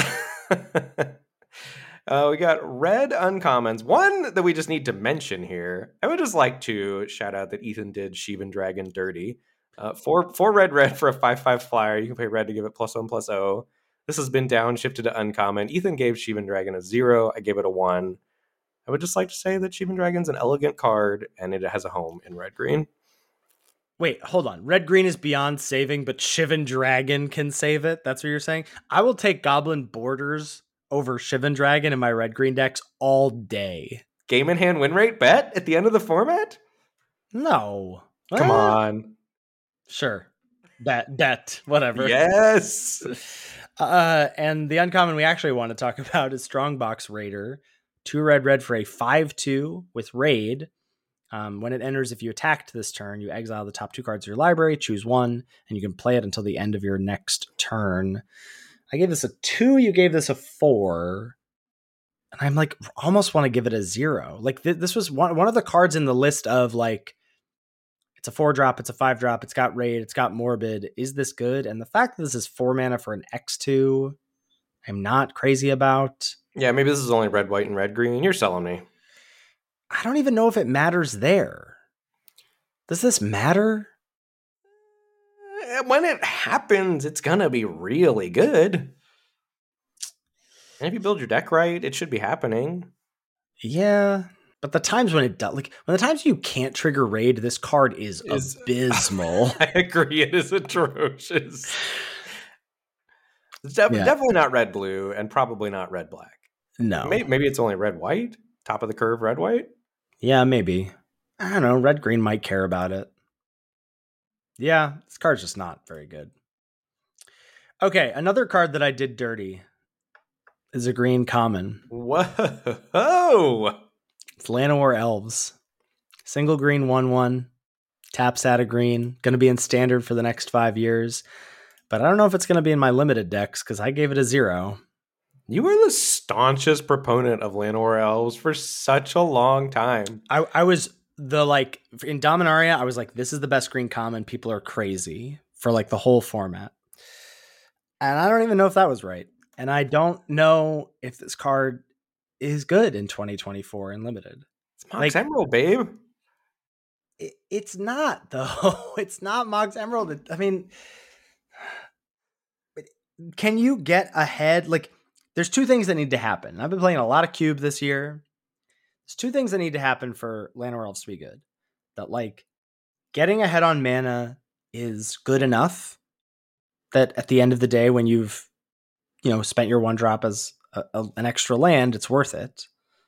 We got red uncommons. One that we just need to mention here. I would just like to shout out that Ethan did Shivan Dragon dirty. 4 red for a 5/5 flyer. You can pay red to give it +1/+0. This has been downshifted to uncommon. Ethan gave Shivan Dragon a 0. I gave it a 1. I would just like to say that Shivan Dragon's an elegant card, and it has a home in red green. Wait, hold on. Red green is beyond saving, but Shivan Dragon can save it. That's what you're saying? I will take Goblin Borders over Shivan Dragon in my red green decks all day. Game in hand win rate bet at the end of the format? No. Come on. Sure. Bet. Whatever. Yes. And the uncommon we actually want to talk about is Strongbox Raider. 2 red for a 5/2 with raid. When it enters, if you attacked this turn, you exile the top 2 cards of your library, choose 1, and you can play it until the end of your next turn. I gave this a 2, you gave this a 4. And I'm like, almost want to give it a 0. Like, this was one of the cards in the list of, like, it's a 4-drop, it's a 5-drop, it's got raid, it's got morbid. Is this good? And the fact that this is 4 mana for an X2, I'm not crazy about. Yeah, maybe this is only red, white, and red green. You're selling me. I don't even know if it matters there. Does this matter? When it happens, it's going to be really good. And if you build your deck right, it should be happening. Yeah. But the times when it does, like, when the times you can't trigger raid, this card is abysmal. I agree, it is atrocious. It's definitely not red blue, and probably not red black. No, maybe it's only red white. Top of the curve, red white. Yeah, maybe. I don't know. Red green might care about it. Yeah, this card's just not very good. Okay, another card that I did dirty is a green common. Whoa! It's Llanowar Elves. Single green 1/1. Taps out a green. Going to be in standard for the next 5 years. But I don't know if it's going to be in my limited decks because I gave it a 0. You were the staunchest proponent of Llanowar Elves for such a long time. I was in Dominaria, I was like, this is the best green common. People are crazy for like the whole format. And I don't even know if that was right. And I don't know if this card is good in 2024 in limited. It's Mox Emerald, babe. It's not, though. It's not Mox Emerald. I mean, can you get ahead? Like, there's two things that need to happen. I've been playing a lot of Cube this year. There's two things that need to happen for Llanowar Elves to be good. That, like, getting ahead on mana is good enough that at the end of the day, when you've, spent your 1-drop as an extra land, it's worth it.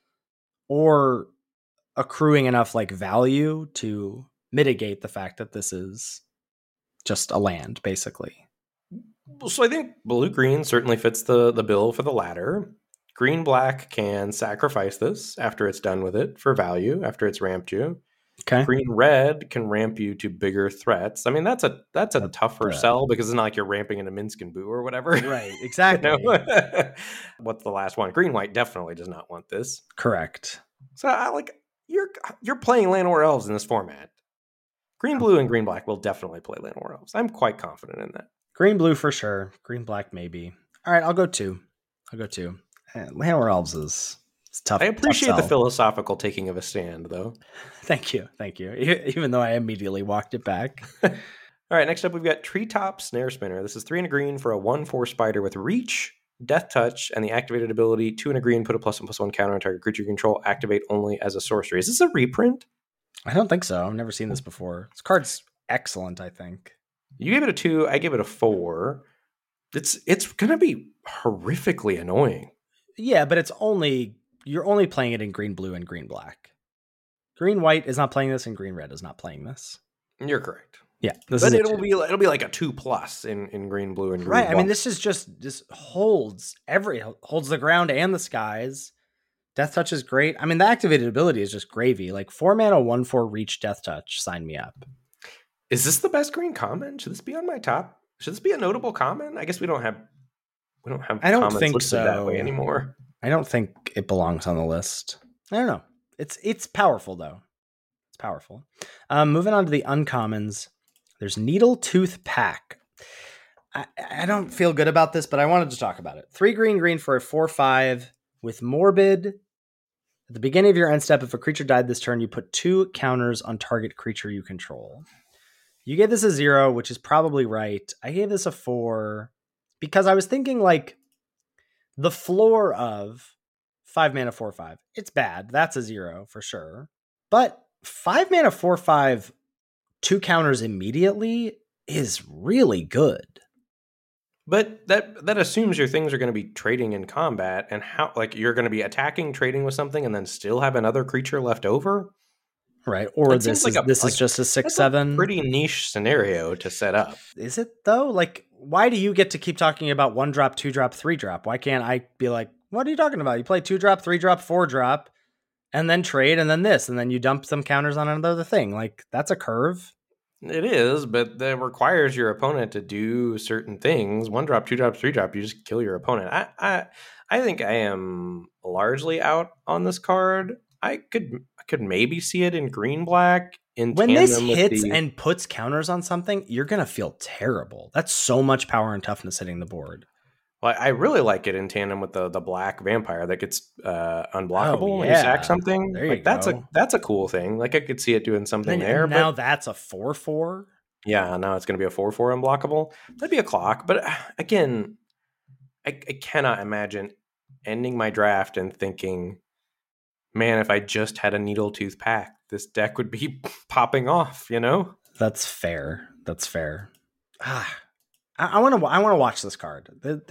Or accruing enough like value to mitigate the fact that this is just a land, basically. So I think blue-green certainly fits the bill for the latter. Green-black can sacrifice this after it's done with it for value, after it's ramped you. Okay. Green-red can ramp you to bigger threats. I mean, that's a tougher sell because it's not like you're ramping into Minsc and Boo or whatever. Right, exactly. What's the last one? Green-white definitely does not want this. Correct. So you're playing Llanowar Elves in this format. Green-blue and green-black will definitely play Llanowar Elves. I'm quite confident in that. Green-blue for sure. Green-black maybe. All right, I'll go 2. Llanowar Elves is tough. I appreciate the philosophical taking of a stand, though. Thank you. Even though I immediately walked it back. All right, next up we've got Treetop Snare Spinner. This is 3 and a green for a 1/4 spider with reach, death touch, and the activated ability 2 and a green, put a +1/+1 counter on target creature you control, activate only as a sorcery. Is this a reprint? I don't think so. I've never seen this before. This card's excellent, I think. You gave it a 2, I gave it a 4. It's gonna be horrifically annoying. Yeah, but you're only playing it in green blue and green black. Green white is not playing this, and green red is not playing this. You're correct. Yeah, but it'll be like a 2+ in green blue and green right. black. I mean, this is just holds the ground and the skies. Death touch is great. I mean, the activated ability is just gravy. Like 4 mana, 1/4 reach, death touch. Sign me up. Is this the best green common? Should this be on my top? Should this be a notable common? I guess we don't have. I don't think so that way anymore. I don't think it belongs on the list. I don't know. It's powerful though. It's powerful. Moving on to the uncommons. There's Needle Tooth Pack. I don't feel good about this, but I wanted to talk about it. 3 green for a 4/5 with Morbid. At the beginning of your end step, if a creature died this turn, you put 2 counters on target creature you control. You gave this a 0, which is probably right. I gave this a 4 because I was thinking like the floor of 5 mana 4/5. It's bad. That's a 0 for sure. But 5 mana 4/5, 2 counters immediately is really good. But that assumes your things are going to be trading in combat, and how like you're going to be attacking, trading with something, and then still have another creature left over, right? Or this is just a 6/7. Pretty niche scenario to set up. Is it though? Like, why do you get to keep talking about 1-drop, 2-drop, 3-drop? Why can't I be like, what are you talking about? You play 2-drop, 3-drop, 4-drop, and then trade, and then this, and then you dump some counters on another thing. Like, that's a curve. It is, but that requires your opponent to do certain things. 1-drop, 2-drop, 3-drop, you just kill your opponent. I think I am largely out on this card. I could maybe see it in green black. When this hits and puts counters on something, you're gonna feel terrible. That's so much power and toughness hitting the board. Well, I really like it in tandem with the black vampire that gets unblockable when you sack something. Like that's a cool thing. Like I could see it doing something there. Now that's a 4/4. Yeah, now it's going to be a 4/4 unblockable. That'd be a clock. But again, I cannot imagine ending my draft and thinking, man, if I just had a Needle Tooth Pack, this deck would be popping off. You know? That's fair. I want to watch this card.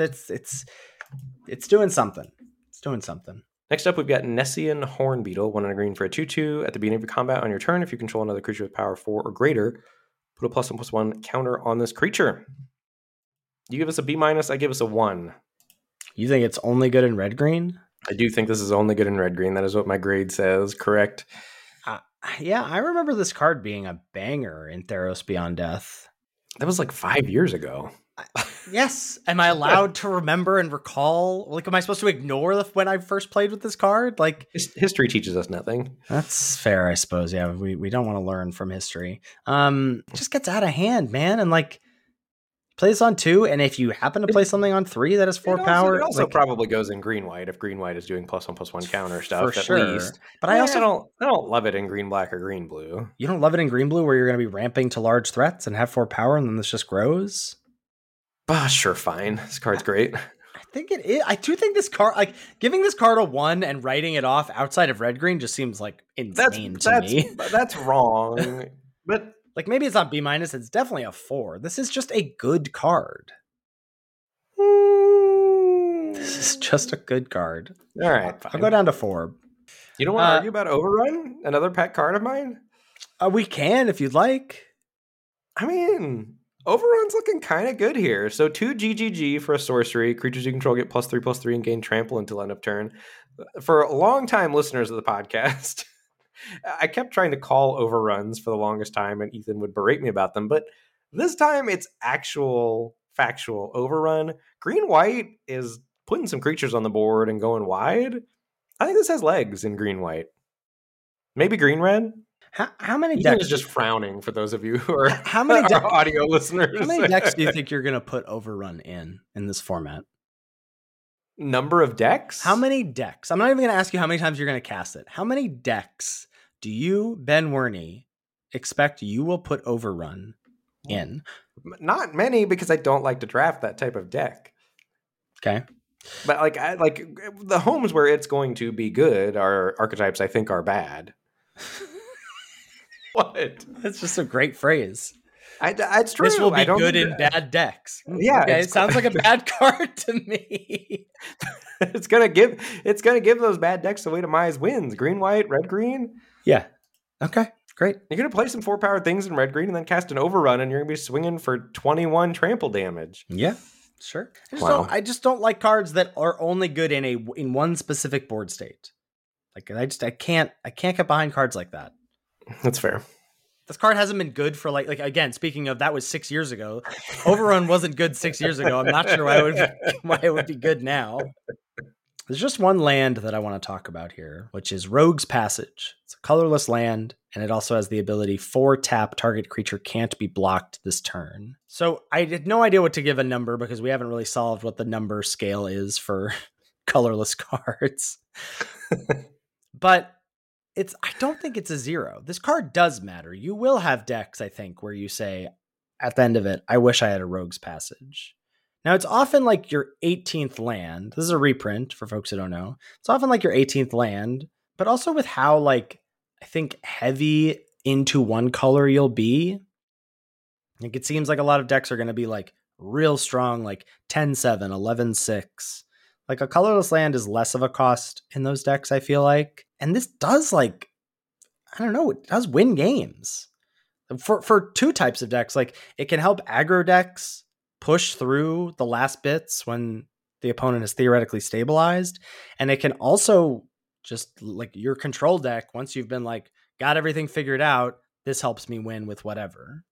It's doing something. It's doing something. Next up, we've got Nessian Hornbeetle, 1 and a green for a 2/2. At the beginning of your combat on your turn, if you control another creature with power 4 or greater, put a +1/+1 counter on this creature. You give us a B-, I give us a 1. You think it's only good in red green? I do think this is only good in red green. That is what my grade says. Correct. Yeah, I remember this card being a banger in Theros Beyond Death. That was like 5 years ago. Yes. Am I allowed to remember and recall? Like, am I supposed to ignore when I first played with this card? Like, History teaches us nothing. that's fair, I suppose. Yeah, we don't want to learn from history. It just gets out of hand, man. And like, play this on 2, and if you happen to play something on 3 that has 4 power, It also like, probably goes in green white if green white is doing +1/+1 counter stuff. for At sure. least. But I also don't love it in green black or green blue. You don't love it in green blue where you're going to be ramping to large threats and have 4 power, and then this just grows. Sure, fine. This card's great. I think it is. I do think this card, like giving this card a 1 and writing it off outside of red green, just seems like insane to me. That's wrong. But like maybe it's not B-, it's definitely a 4. This is just a good card. This is just a good card. All right, I'll go down to 4. You don't want to argue about Overrun? Another pet card of mine? We can if you'd like. I mean, Overrun's looking kind of good here. So 2 GGG for a sorcery. Creatures you control get +3/+3 and gain trample until end of turn. For long-time listeners of the podcast, I kept trying to call overruns for the longest time, and Ethan would berate me about them. But this time, it's actual factual overrun. Green-white is putting some creatures on the board and going wide. I think this has legs in green-white. Maybe green-red. How many Ethan decks? is just frowning for those of you who are how many our audio listeners. How many decks do you think you're going to put overrun in this format? Number of decks? How many decks? I'm not even going to ask you how many times you're going to cast it. How many decks do you, Ben Werney, expect you will put overrun in? Not many, because I don't like to draft that type of deck. Okay. But like the homes where it's going to be good are archetypes I think are bad. What? That's just a great phrase. It's true. This will be good in bad decks. Yeah, okay, it sounds like a bad card to me. It's gonna give those bad decks the way to Mize wins. Green, white, red, green. Yeah. Okay. Great. You're gonna play some 4-power things in red, green, and then cast an overrun, and you're gonna be swinging for 21 trample damage. Yeah. Sure. I just don't like cards that are only good in one specific board state. Like I can't get behind cards like that. That's fair. This card hasn't been good for like again, speaking of, that was 6 years ago. Overrun wasn't good 6 years ago. I'm not sure why it would be good now. There's just one land that I want to talk about here, which is Rogue's Passage. It's a colorless land, and it also has the ability 4-tap, target creature can't be blocked this turn. So I had no idea what to give a number because we haven't really solved what the number scale is for colorless cards. But I don't think it's a 0. This card does matter. You will have decks, I think, where you say at the end of it, I wish I had a Rogue's Passage. Now, it's often like your 18th land. This is a reprint for folks who don't know. It's often like your 18th land, but also with how, like, I think heavy into one color you'll be. Like, it seems like a lot of decks are going to be like real strong, like 10-7, 11-6. Like, a colorless land is less of a cost in those decks, I feel like. And this does, like, I don't know, it does win games. For 2 types of decks, like, it can help aggro decks push through the last bits when the opponent is theoretically stabilized. And it can also just, like, your control deck, once you've been, like, got everything figured out, this helps me win with whatever.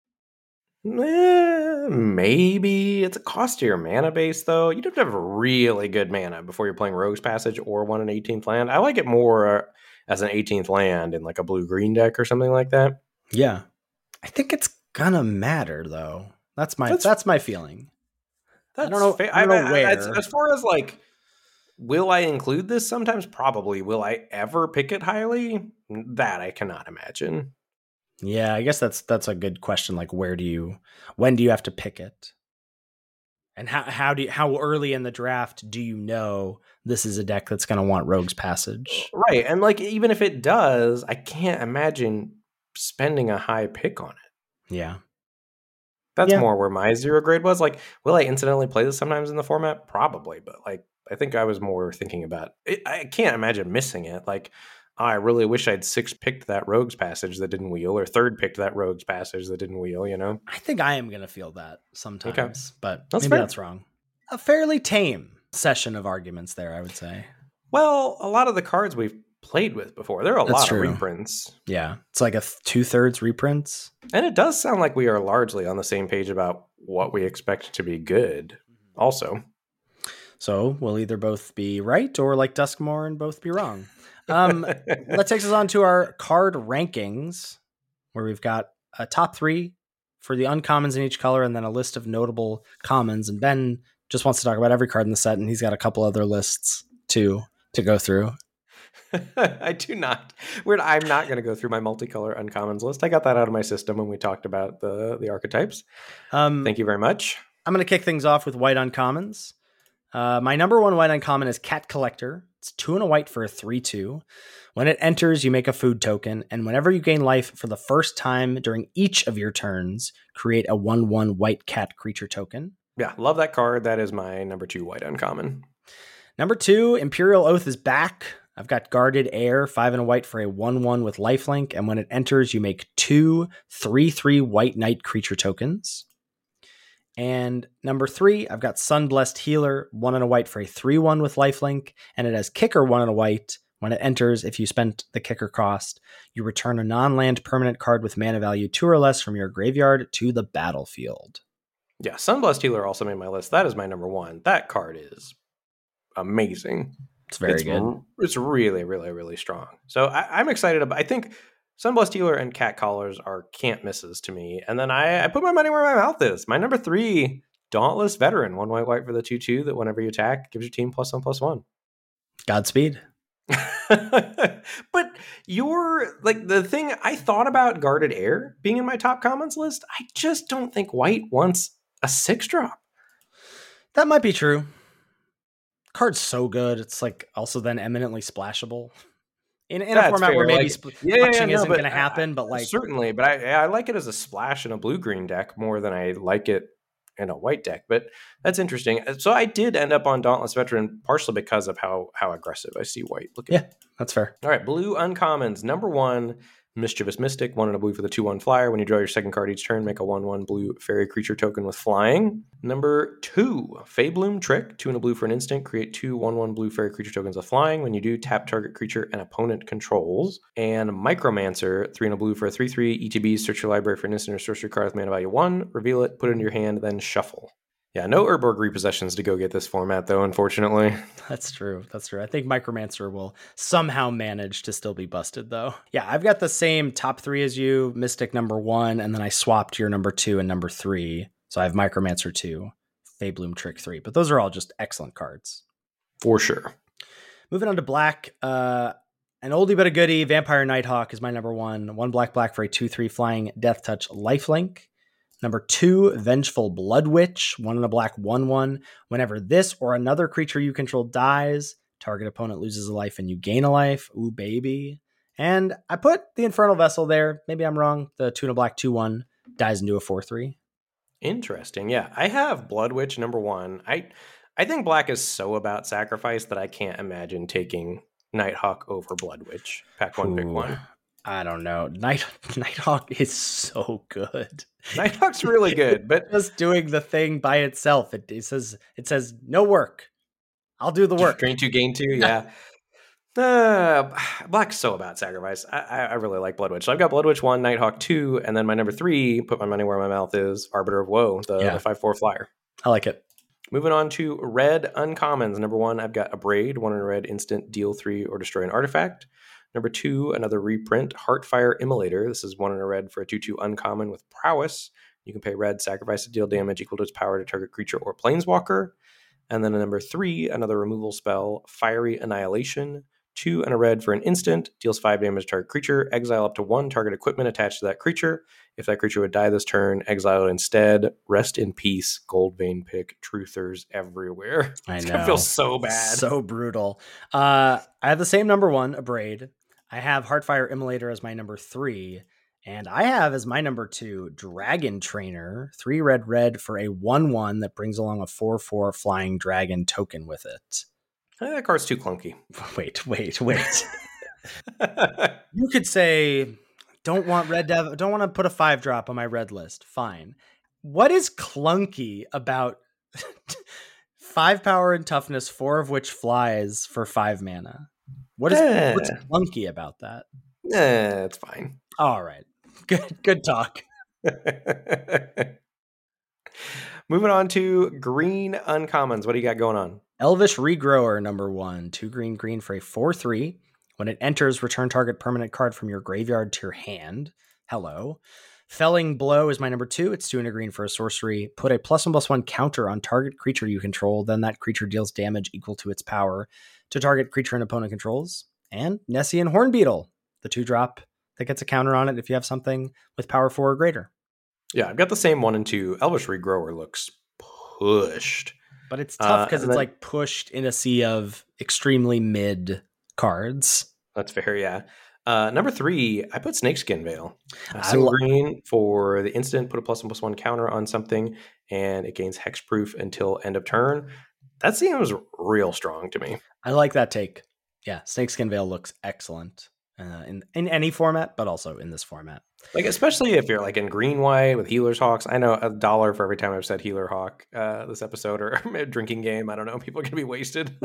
Maybe. It's a cost to your mana base, though. You'd have to have really good mana before you're playing Rogue's Passage or want an 18th land. I like it more as an 18th land in like a blue-green deck or something like that. Yeah. I think it's gonna matter, though. That's my feeling. I don't know, I don't know where. As far as like, will I include this sometimes? Probably. Will I ever pick it highly? That I cannot imagine. Yeah, I guess that's a good question. Like, when do you have to pick it? And how early in the draft do you know this is a deck that's going to want Rogue's Passage? Right. And like, even if it does, I can't imagine spending a high pick on it. Yeah. That's more where my 0 grade was. Like, will I incidentally play this sometimes in the format? Probably. But like, I think I was more thinking about it. I can't imagine missing it. Like, I really wish I'd 6-picked that Rogue's Passage that didn't wheel, or 3rd-picked that Rogue's Passage that didn't wheel, you know? I think I am going to feel that sometimes, but maybe that's wrong. A fairly tame session of arguments there, I would say. Well, a lot of the cards we've played with before, there are a lot of reprints. Yeah, it's like a 2/3 reprints. And it does sound like we are largely on the same page about what we expect to be good also. So we'll either both be right or like Duskmore and both be wrong. That takes us on to our card rankings, where we've got a top 3 for the uncommons in each color and then a list of notable commons. And Ben just wants to talk about every card in the set, and he's got a couple other lists to go through. I do not. I'm not going to go through my multicolor uncommons list. I got that out of my system when we talked about the archetypes. Thank you very much. I'm going to kick things off with white uncommons. My number 1 white uncommon is Cat Collector. It's 2 and a white for a 3/2. When it enters, you make a food token, and whenever you gain life for the first time during each of your turns, create a 1/1 white cat creature token. Yeah, love that card. That is my number 2 white uncommon. Number 2, Imperial Oath is back. I've got Guarded Air, 5 and a white for a 1/1 with lifelink, and when it enters, you make 2 3/3 white knight creature tokens. And number 3, I've got Sunblessed Healer, 1 and a white for a 3/1 with lifelink, and it has Kicker, 1 and a white. When it enters, if you spent the kicker cost, you return a non-land permanent card with mana value 2 or less from your graveyard to the battlefield. Yeah, Sunblessed Healer also made my list. That is my number 1. That card is amazing. It's very good. It's really, really, really strong. So I'm excited about. I think Sunblessed Healer and Cat Collars are can't misses to me. And then I put my money where my mouth is. My number 3, Dauntless Veteran, 1 white for the 2/2 that whenever you attack gives your team +1/+1. Godspeed. But you're like the thing I thought about Guarded Air being in my top commons list. I just don't think white wants a 6-drop. That might be true. Card's so good. It's like also then eminently splashable in a format fair. where maybe like, splashing isn't going to happen, but like certainly. But I like it as a splash in a blue-green deck more than I like it in a white deck. But that's interesting. So I did end up on Dauntless Veteran partially because of how aggressive I see white. That's fair. All right, blue uncommons. Number 1, Mischievous Mystic, 1 and a blue for the 2/1 flyer. When you draw your second card each turn, make a 1/1 blue fairy creature token with flying. Number 2, Faebloom Trick, 2 and a blue for an instant. Create 2 1/1 blue fairy creature tokens with flying. When you do, tap target creature an opponent controls. And Micromancer, 3 and a blue for a 3/3. ETB, search your library for an instant or sorcery card with mana value 1. Reveal it, put it in your hand, then shuffle. Yeah, no Urborg repossessions to go get this format, though, unfortunately. That's true. I think Micromancer will somehow manage to still be busted, though. Yeah, I've got the same top 3 as you, Mystic number 1, and then I swapped your number 2 and number 3. So I have Micromancer 2, Faebloom Trick 3. But those are all just excellent cards. For sure. Moving on to black, an oldie but a goodie, Vampire Nighthawk is my number 1. 1 black for a 2/3 flying Death Touch lifelink. Number 2, Vengeful Blood Witch, 1 and a black 1/1. Whenever this or another creature you control dies, target opponent loses a life and you gain a life. Ooh, baby. And I put the Infernal Vessel there. Maybe I'm wrong. The 2 and a black 2/1 dies into a 4/3. Interesting. Yeah, I have Blood Witch number 1. I think black is so about sacrifice that I can't imagine taking Nighthawk over Blood Witch. Pack 1, pick 1. I don't know. Nighthawk is so good. Nighthawk's really good, but just doing the thing by itself. It says no work. I'll do the work. Drain 2, gain 2. Yeah. Black's so about sacrifice. I really like Blood Witch. So I've got Blood Witch 1, Nighthawk 2, and then my number 3, put my money where my mouth is, Arbiter of Woe, the 5/4 flyer. I like it. Moving on to red uncommons. Number 1, I've got a Braid, 1 in a red instant, deal 3 or destroy an artifact. Number 2, another reprint, Heartfire Immolator. This is 1 in a red for a 2/2 uncommon with prowess. You can pay red, sacrifice to deal damage equal to its power to target creature or planeswalker. And then number 3, another removal spell, Fiery Annihilation. 2 and a red for an instant, deals 5 damage to target creature, exile up to 1 target equipment attached to that creature. If that creature would die this turn, exile it instead. Rest in peace, Goldvein pick, truthers everywhere. I know. It feels so bad. So brutal. I have the same number 1, a Braid. I have Heartfire Immolator as my number 3. And I have as my number 2, Dragon Trainer, 3 red for a 1/1 that brings along a 4/4 flying dragon token with it. That card's too clunky. Wait. You could say, don't want to put a 5-drop on my red list. Fine. What is clunky about 5 power and toughness, 4 of which flies for 5 mana? What's clunky about that? It's fine. All right. Good talk. Moving on to green uncommons. What do you got going on? Elvish Regrower, number 1. 2 green for a 4/3. When it enters, return target permanent card from your graveyard to your hand. Hello. Felling Blow is my number 2. It's 2 and a green for a sorcery. Put a +1/+1 counter on target creature you control. Then that creature deals damage equal to its power to target creature an opponent controls. And Nessian Hornbeetle, the 2-drop that gets a counter on it if you have something with power 4 or greater. Yeah, I've got the same 1 and 2. Elvish Regrower looks pushed. But it's tough because it's like pushed in a sea of extremely mid cards. That's fair, yeah. Number 3, I put Snakeskin Veil. Single green for the instant, put a +1/+1 counter on something, and it gains hexproof until end of turn. That seems real strong to me. I like that take. Yeah, Snakeskin Veil looks excellent in any format, but also in this format. Like, especially if you're like in green white with Healer's Hawks. I know $1 for every time I've said Healer Hawk this episode, or a drinking game. I don't know. People are gonna be wasted.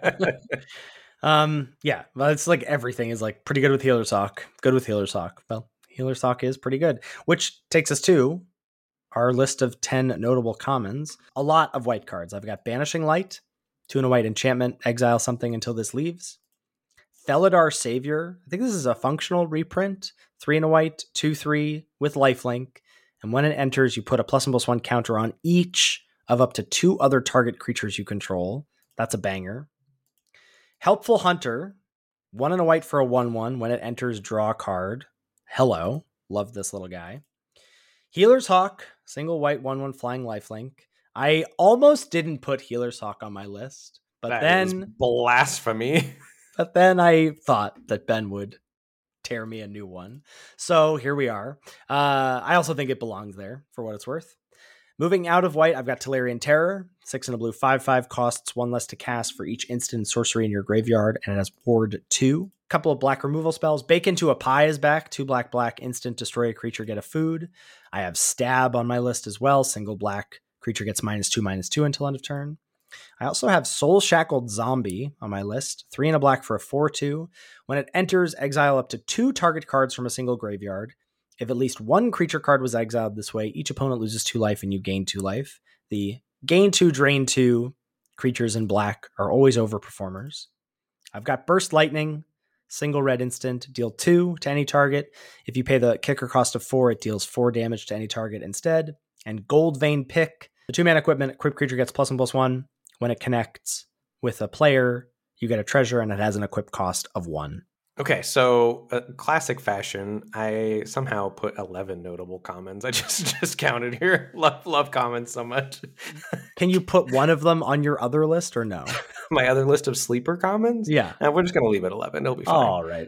Yeah, well, it's like everything is like pretty good with Healer's Hawk. Good with Healer's Hawk. Well, Healer's Hawk is pretty good, which takes us to our list of 10 notable commons. A lot of white cards. I've got Banishing Light, 2 and a white enchantment, exile something until this leaves. Felidar Savior. I think this is a functional reprint. 3 and a white, 2/3 with lifelink. And when it enters, you put a +1/+1 counter on each of up to 2 other target creatures you control. That's a banger. Helpful Hunter. 1 and a white for a 1/1. When it enters, draw a card. Hello. Love this little guy. Healer's Hawk. Single white 1/1 flying lifelink. I almost didn't put Healer's Hawk on my list, but that is blasphemy. But then I thought that Ben would tear me a new one. So here we are. I also think it belongs there for what it's worth. Moving out of white, I've got Tolarian Terror. 6 and a blue, 5/5, costs 1 less to cast for each instant sorcery in your graveyard, and it has ward 2. Couple of black removal spells. Bake into a Pie is back. 2 black, instant, destroy a creature, get a food. I have Stab on my list as well. Single black, creature gets -2/-2 until end of turn. I also have Soul Shackled Zombie on my list. 3 and a black for a 4/2. When it enters, exile up to 2 target cards from a single graveyard. If at least 1 creature card was exiled this way, each opponent loses 2 life and you gain 2 life. The gain 2, drain 2 creatures in black are always overperformers. I've got Burst Lightning, single red instant, deal 2 to any target. If you pay the kicker cost of 4, it deals 4 damage to any target instead. And Gold Vein Pick, the 2-mana equipment, equipped creature gets +1/+1. When it connects with a player, you get a treasure, and it has an equip cost of 1. Okay, so classic fashion, I somehow put 11 notable commons. I just counted here. Love commons so much. Can you put one of them on your other list or no? My other list of sleeper commons? Yeah. We're just going to leave it 11. It'll be fine. All right.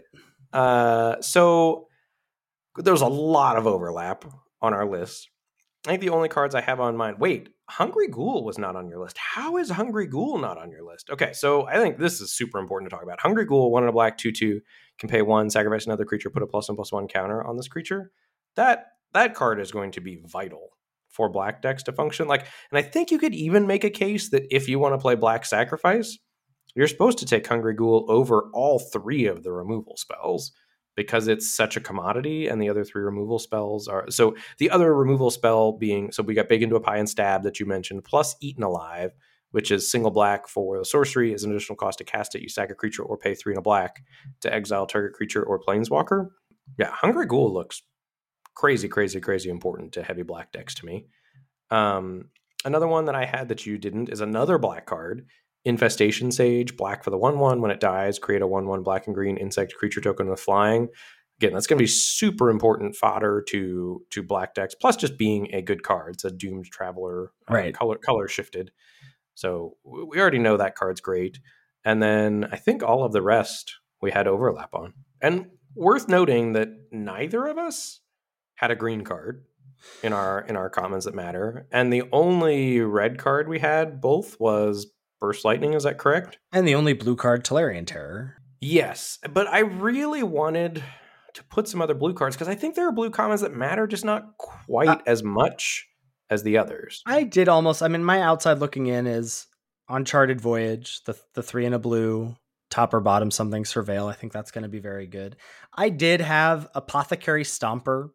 So there's a lot of overlap on our list. I think the only cards I have on mine. Wait, Hungry Ghoul was not on your list. How is Hungry Ghoul not on your list? Okay, so I think this is super important to talk about. Hungry Ghoul, 1 and a black, 2/2, can pay 1, sacrifice another creature, put a +1/+1 counter on this creature. That card is going to be vital for black decks to function. And I think you could even make a case that if you want to play black sacrifice, you're supposed to take Hungry Ghoul over all 3 of the removal spells, because it's such a commodity, and the other 3 removal spells are... So the other removal spell being... So we got Bake into a Pie and Stab that you mentioned, plus Eaten Alive, which is single black for the sorcery. As an additional cost to cast it, you sack a creature or pay 3 and a black to exile target creature or planeswalker. Yeah, Hungry Ghoul looks crazy important to heavy black decks to me. Another one that I had that you didn't is another black card, Infestation Sage, black for the 1/1. When it dies, create a 1/1 black and green insect creature token with flying. Again, that's going to be super important fodder to black decks, plus just being a good card. It's a Doomed Traveler, right? Color shifted. So we already know that card's great. And then I think all of the rest we had overlap on. And worth noting that neither of us had a green card in our commons that matter. And the only red card we had both was Burst Lightning, is that correct? And the only blue card, Tolarian Terror. Yes, but I really wanted to put some other blue cards because I think there are blue commons that matter, just not quite as much as the others. I did almost... I mean, my outside looking in is Uncharted Voyage, the 3 and a blue, top or bottom something, Surveil. I think that's going to be very good. I did have Apothecary Stomper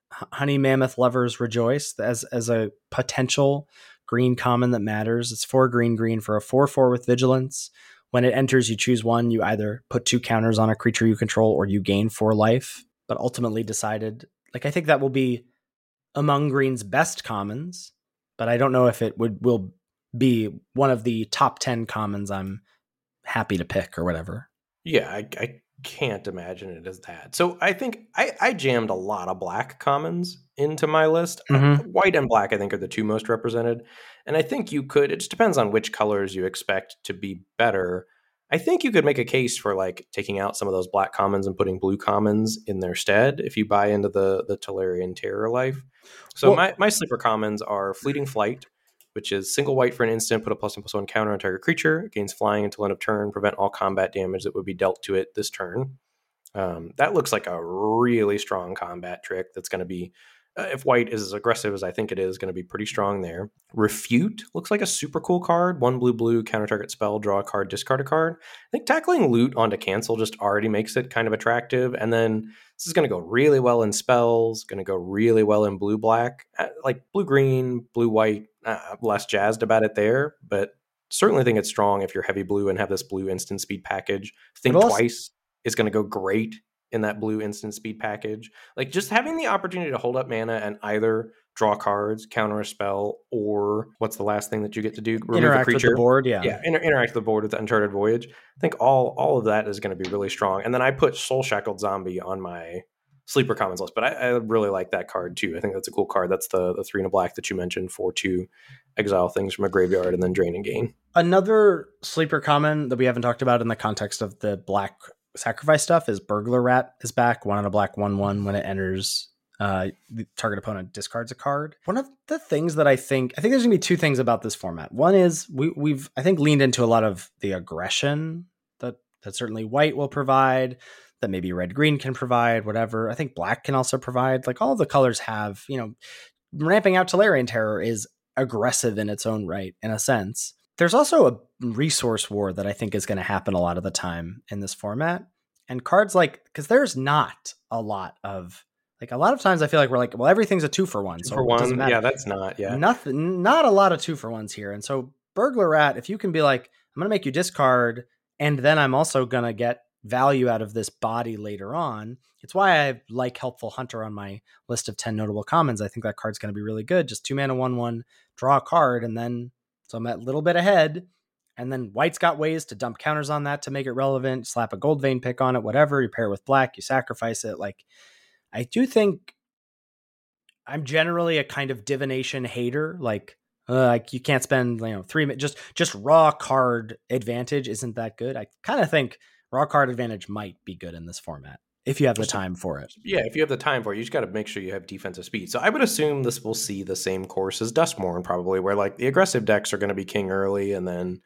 Honey Mammoth Lovers Rejoice as a potential green common that matters. It's 4 green for a 4/4 with vigilance. When it enters, you choose one. You either put 2 counters on a creature you control or you gain 4 life. But ultimately decided, like, I think that will be among green's best commons, but I don't know if it will be one of the top 10 commons I'm happy to pick or whatever. Yeah, I can't imagine it as that. So I think I jammed a lot of black commons into my list. White and black, I think, are the 2 most represented. And I think you could, it just depends on which colors you expect to be better. I think you could make a case for like taking out some of those black commons and putting blue commons in their stead if you buy into the Tolarian Terror life. So my sleeper commons are Fleeting Flight, which is single white for an instant, put a +1/+1 counter on target creature. It gains flying until end of turn, prevent all combat damage that would be dealt to it this turn. That looks like a really strong combat trick that's going to be, if white is as aggressive as I think it is, going to be pretty strong there. Refute looks like a super cool card. 1 blue, counter target spell, draw a card, discard a card. I think tackling loot onto cancel just already makes it kind of attractive. And then this is going to go really well in spells, going to go really well in blue-black. Like blue-green, blue-white, less jazzed about it there, but certainly think it's strong if you're heavy blue and have this blue instant speed package. Think Twice is going to go great in that blue instant speed package. Like just having the opportunity to hold up mana and either draw cards, counter a spell, or what's the last thing that you get to do? Remove interact a creature. With the board, yeah. Interact with the board with the Uncharted Voyage. I think all of that is going to be really strong. And then I put Soul Shackled Zombie on my sleeper commons list, but I really like that card too. I think that's a cool card. That's the 3 and a black that you mentioned for 2 exile things from a graveyard and then drain and gain. Another sleeper common that we haven't talked about in the context of the black sacrifice stuff is Burglar Rat is back. 1 on a black 1/1 when it enters. The target opponent discards a card. One of the things that I think there's gonna be 2 things about this format. One is we've I think leaned into a lot of the aggression that certainly white will provide, that maybe red green can provide, whatever. I think black can also provide. Like all of the colors have, ramping out Tolarian Terror is aggressive in its own right, in a sense. There's also a resource war that I think is going to happen a lot of the time in this format. And cards because there's not a lot of, a lot of times I feel like we're like, well, everything's a 2-for-1. So 2-for-1, yeah, that's not, not a lot of 2-for-1s here. And so Burglar Rat, if you can be like, I'm going to make you discard, and then I'm also going to get value out of this body later on. It's why I like Helpful Hunter on my list of 10 notable commons. I think that card's going to be really good. Just 2 mana, 1/1, draw a card, and then so I'm a little bit ahead. And then white's got ways to dump counters on that to make it relevant. Slap a Gold Vein pick on it, whatever. You pair it with black, you sacrifice it. I do think I'm generally a kind of divination hater. You can't spend 3 just raw card advantage isn't that good. I kind of think raw card advantage might be good in this format if you have the time for it. Yeah, if you have the time for it, you just got to make sure you have defensive speed. So I would assume this will see the same course as Duskmourn probably, where the aggressive decks are going to be king early, and then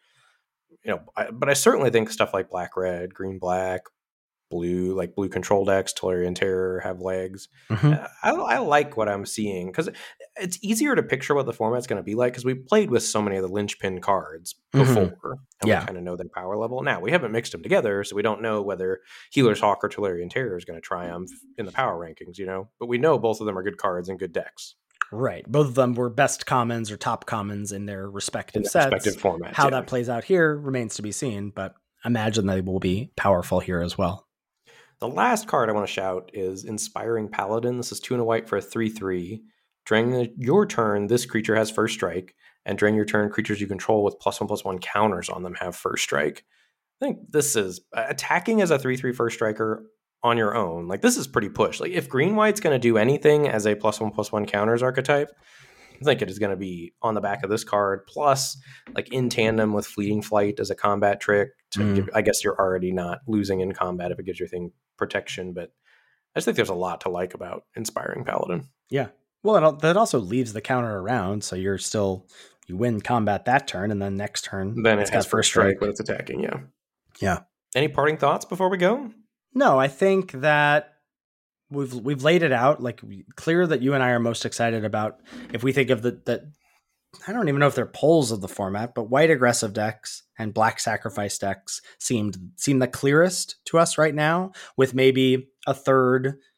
but I certainly think stuff like black red, green black, blue, like blue control decks, Tolarian Terror have legs. Mm-hmm. I like what I'm seeing because it's easier to picture what the format's going to be like because we played with so many of the linchpin cards before, and we kind of know their power level. Now we haven't mixed them together, so we don't know whether Healer's Hawk or Tolarian Terror is going to triumph in the power rankings, but we know both of them are good cards and good decks. Right. Both of them were best commons or top commons in their respective sets. Respective formats. How that plays out here remains to be seen, but imagine they will be powerful here as well. The last card I want to shout is Inspiring Paladin. This is 2 and a white for a 3/3. During your turn, this creature has first strike, and during your turn, creatures you control with +1/+1 counters on them have first strike. I think this is attacking as a 3/3 first striker on your own. This is pretty push. If green white's going to do anything as a +1/+1 counters archetype, I think it is going to be on the back of this card. Plus, in tandem with Fleeting Flight as a combat trick. I guess you're already not losing in combat if it gives your thing protection, but I just think there's a lot to like about Inspiring Paladin. Yeah. Well, that also leaves the counter around, so you win combat that turn, and then next turn then it has first strike when it's attacking. Yeah. Any parting thoughts before we go? No, I think that we've laid it out. Clear that you and I are most excited about if we think of the I don't even know if they're poles of the format, but white aggressive decks and black sacrifice decks seem the clearest to us right now, with maybe a third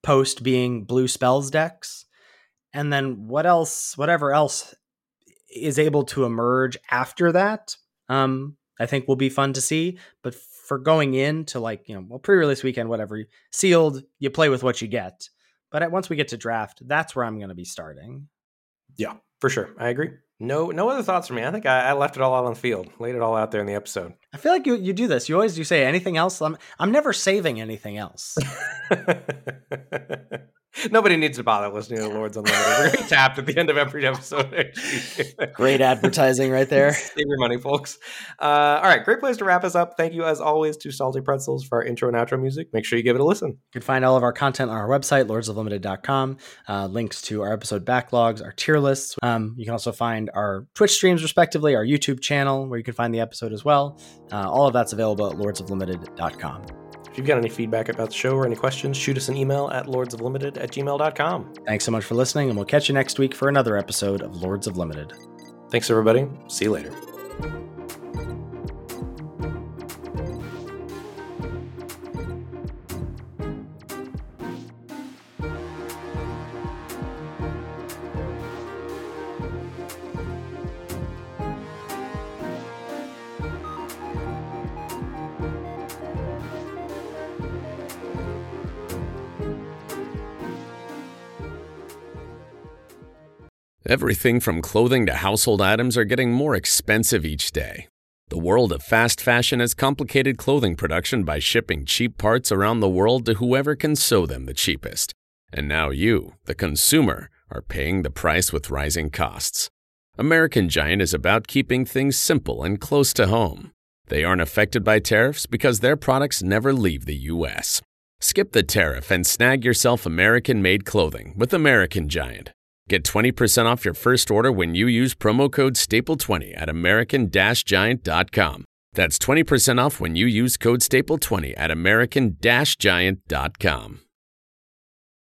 post being blue spells decks. And then whatever else is able to emerge after that, I think will be fun to see. But for going into pre-release weekend, whatever, sealed, you play with what you get. But once we get to draft, that's where I'm going to be starting. Yeah, for sure. I agree. No other thoughts from me. I think I left it all out on the field, laid it all out there in the episode. I feel like you do this. You always do say anything else. I'm never saving anything else. Nobody needs to bother listening to Lords Unlimited. We're going to be tapped at the end of every episode. Great advertising right there. Save your money, folks. All right, great place to wrap us up. Thank you, as always, to Salty Pretzels for our intro and outro music. Make sure you give it a listen. You can find all of our content on our website, lordsoflimited.com. Links to our episode backlogs, our tier lists. You can also find our Twitch streams, respectively, our YouTube channel, where you can find the episode as well. All of that's available at lordsoflimited.com. If you've got any feedback about the show or any questions, shoot us an email at lordsoflimited@gmail.com. Thanks so much for listening, and we'll catch you next week for another episode of Lords of Limited. Thanks, everybody. See you later. Everything from clothing to household items are getting more expensive each day. The world of fast fashion has complicated clothing production by shipping cheap parts around the world to whoever can sew them the cheapest. And now you, the consumer, are paying the price with rising costs. American Giant is about keeping things simple and close to home. They aren't affected by tariffs because their products never leave the U.S. Skip the tariff and snag yourself American-made clothing with American Giant. Get 20% off your first order when you use promo code STAPLE20 at American-Giant.com. That's 20% off when you use code STAPLE20 at American-Giant.com.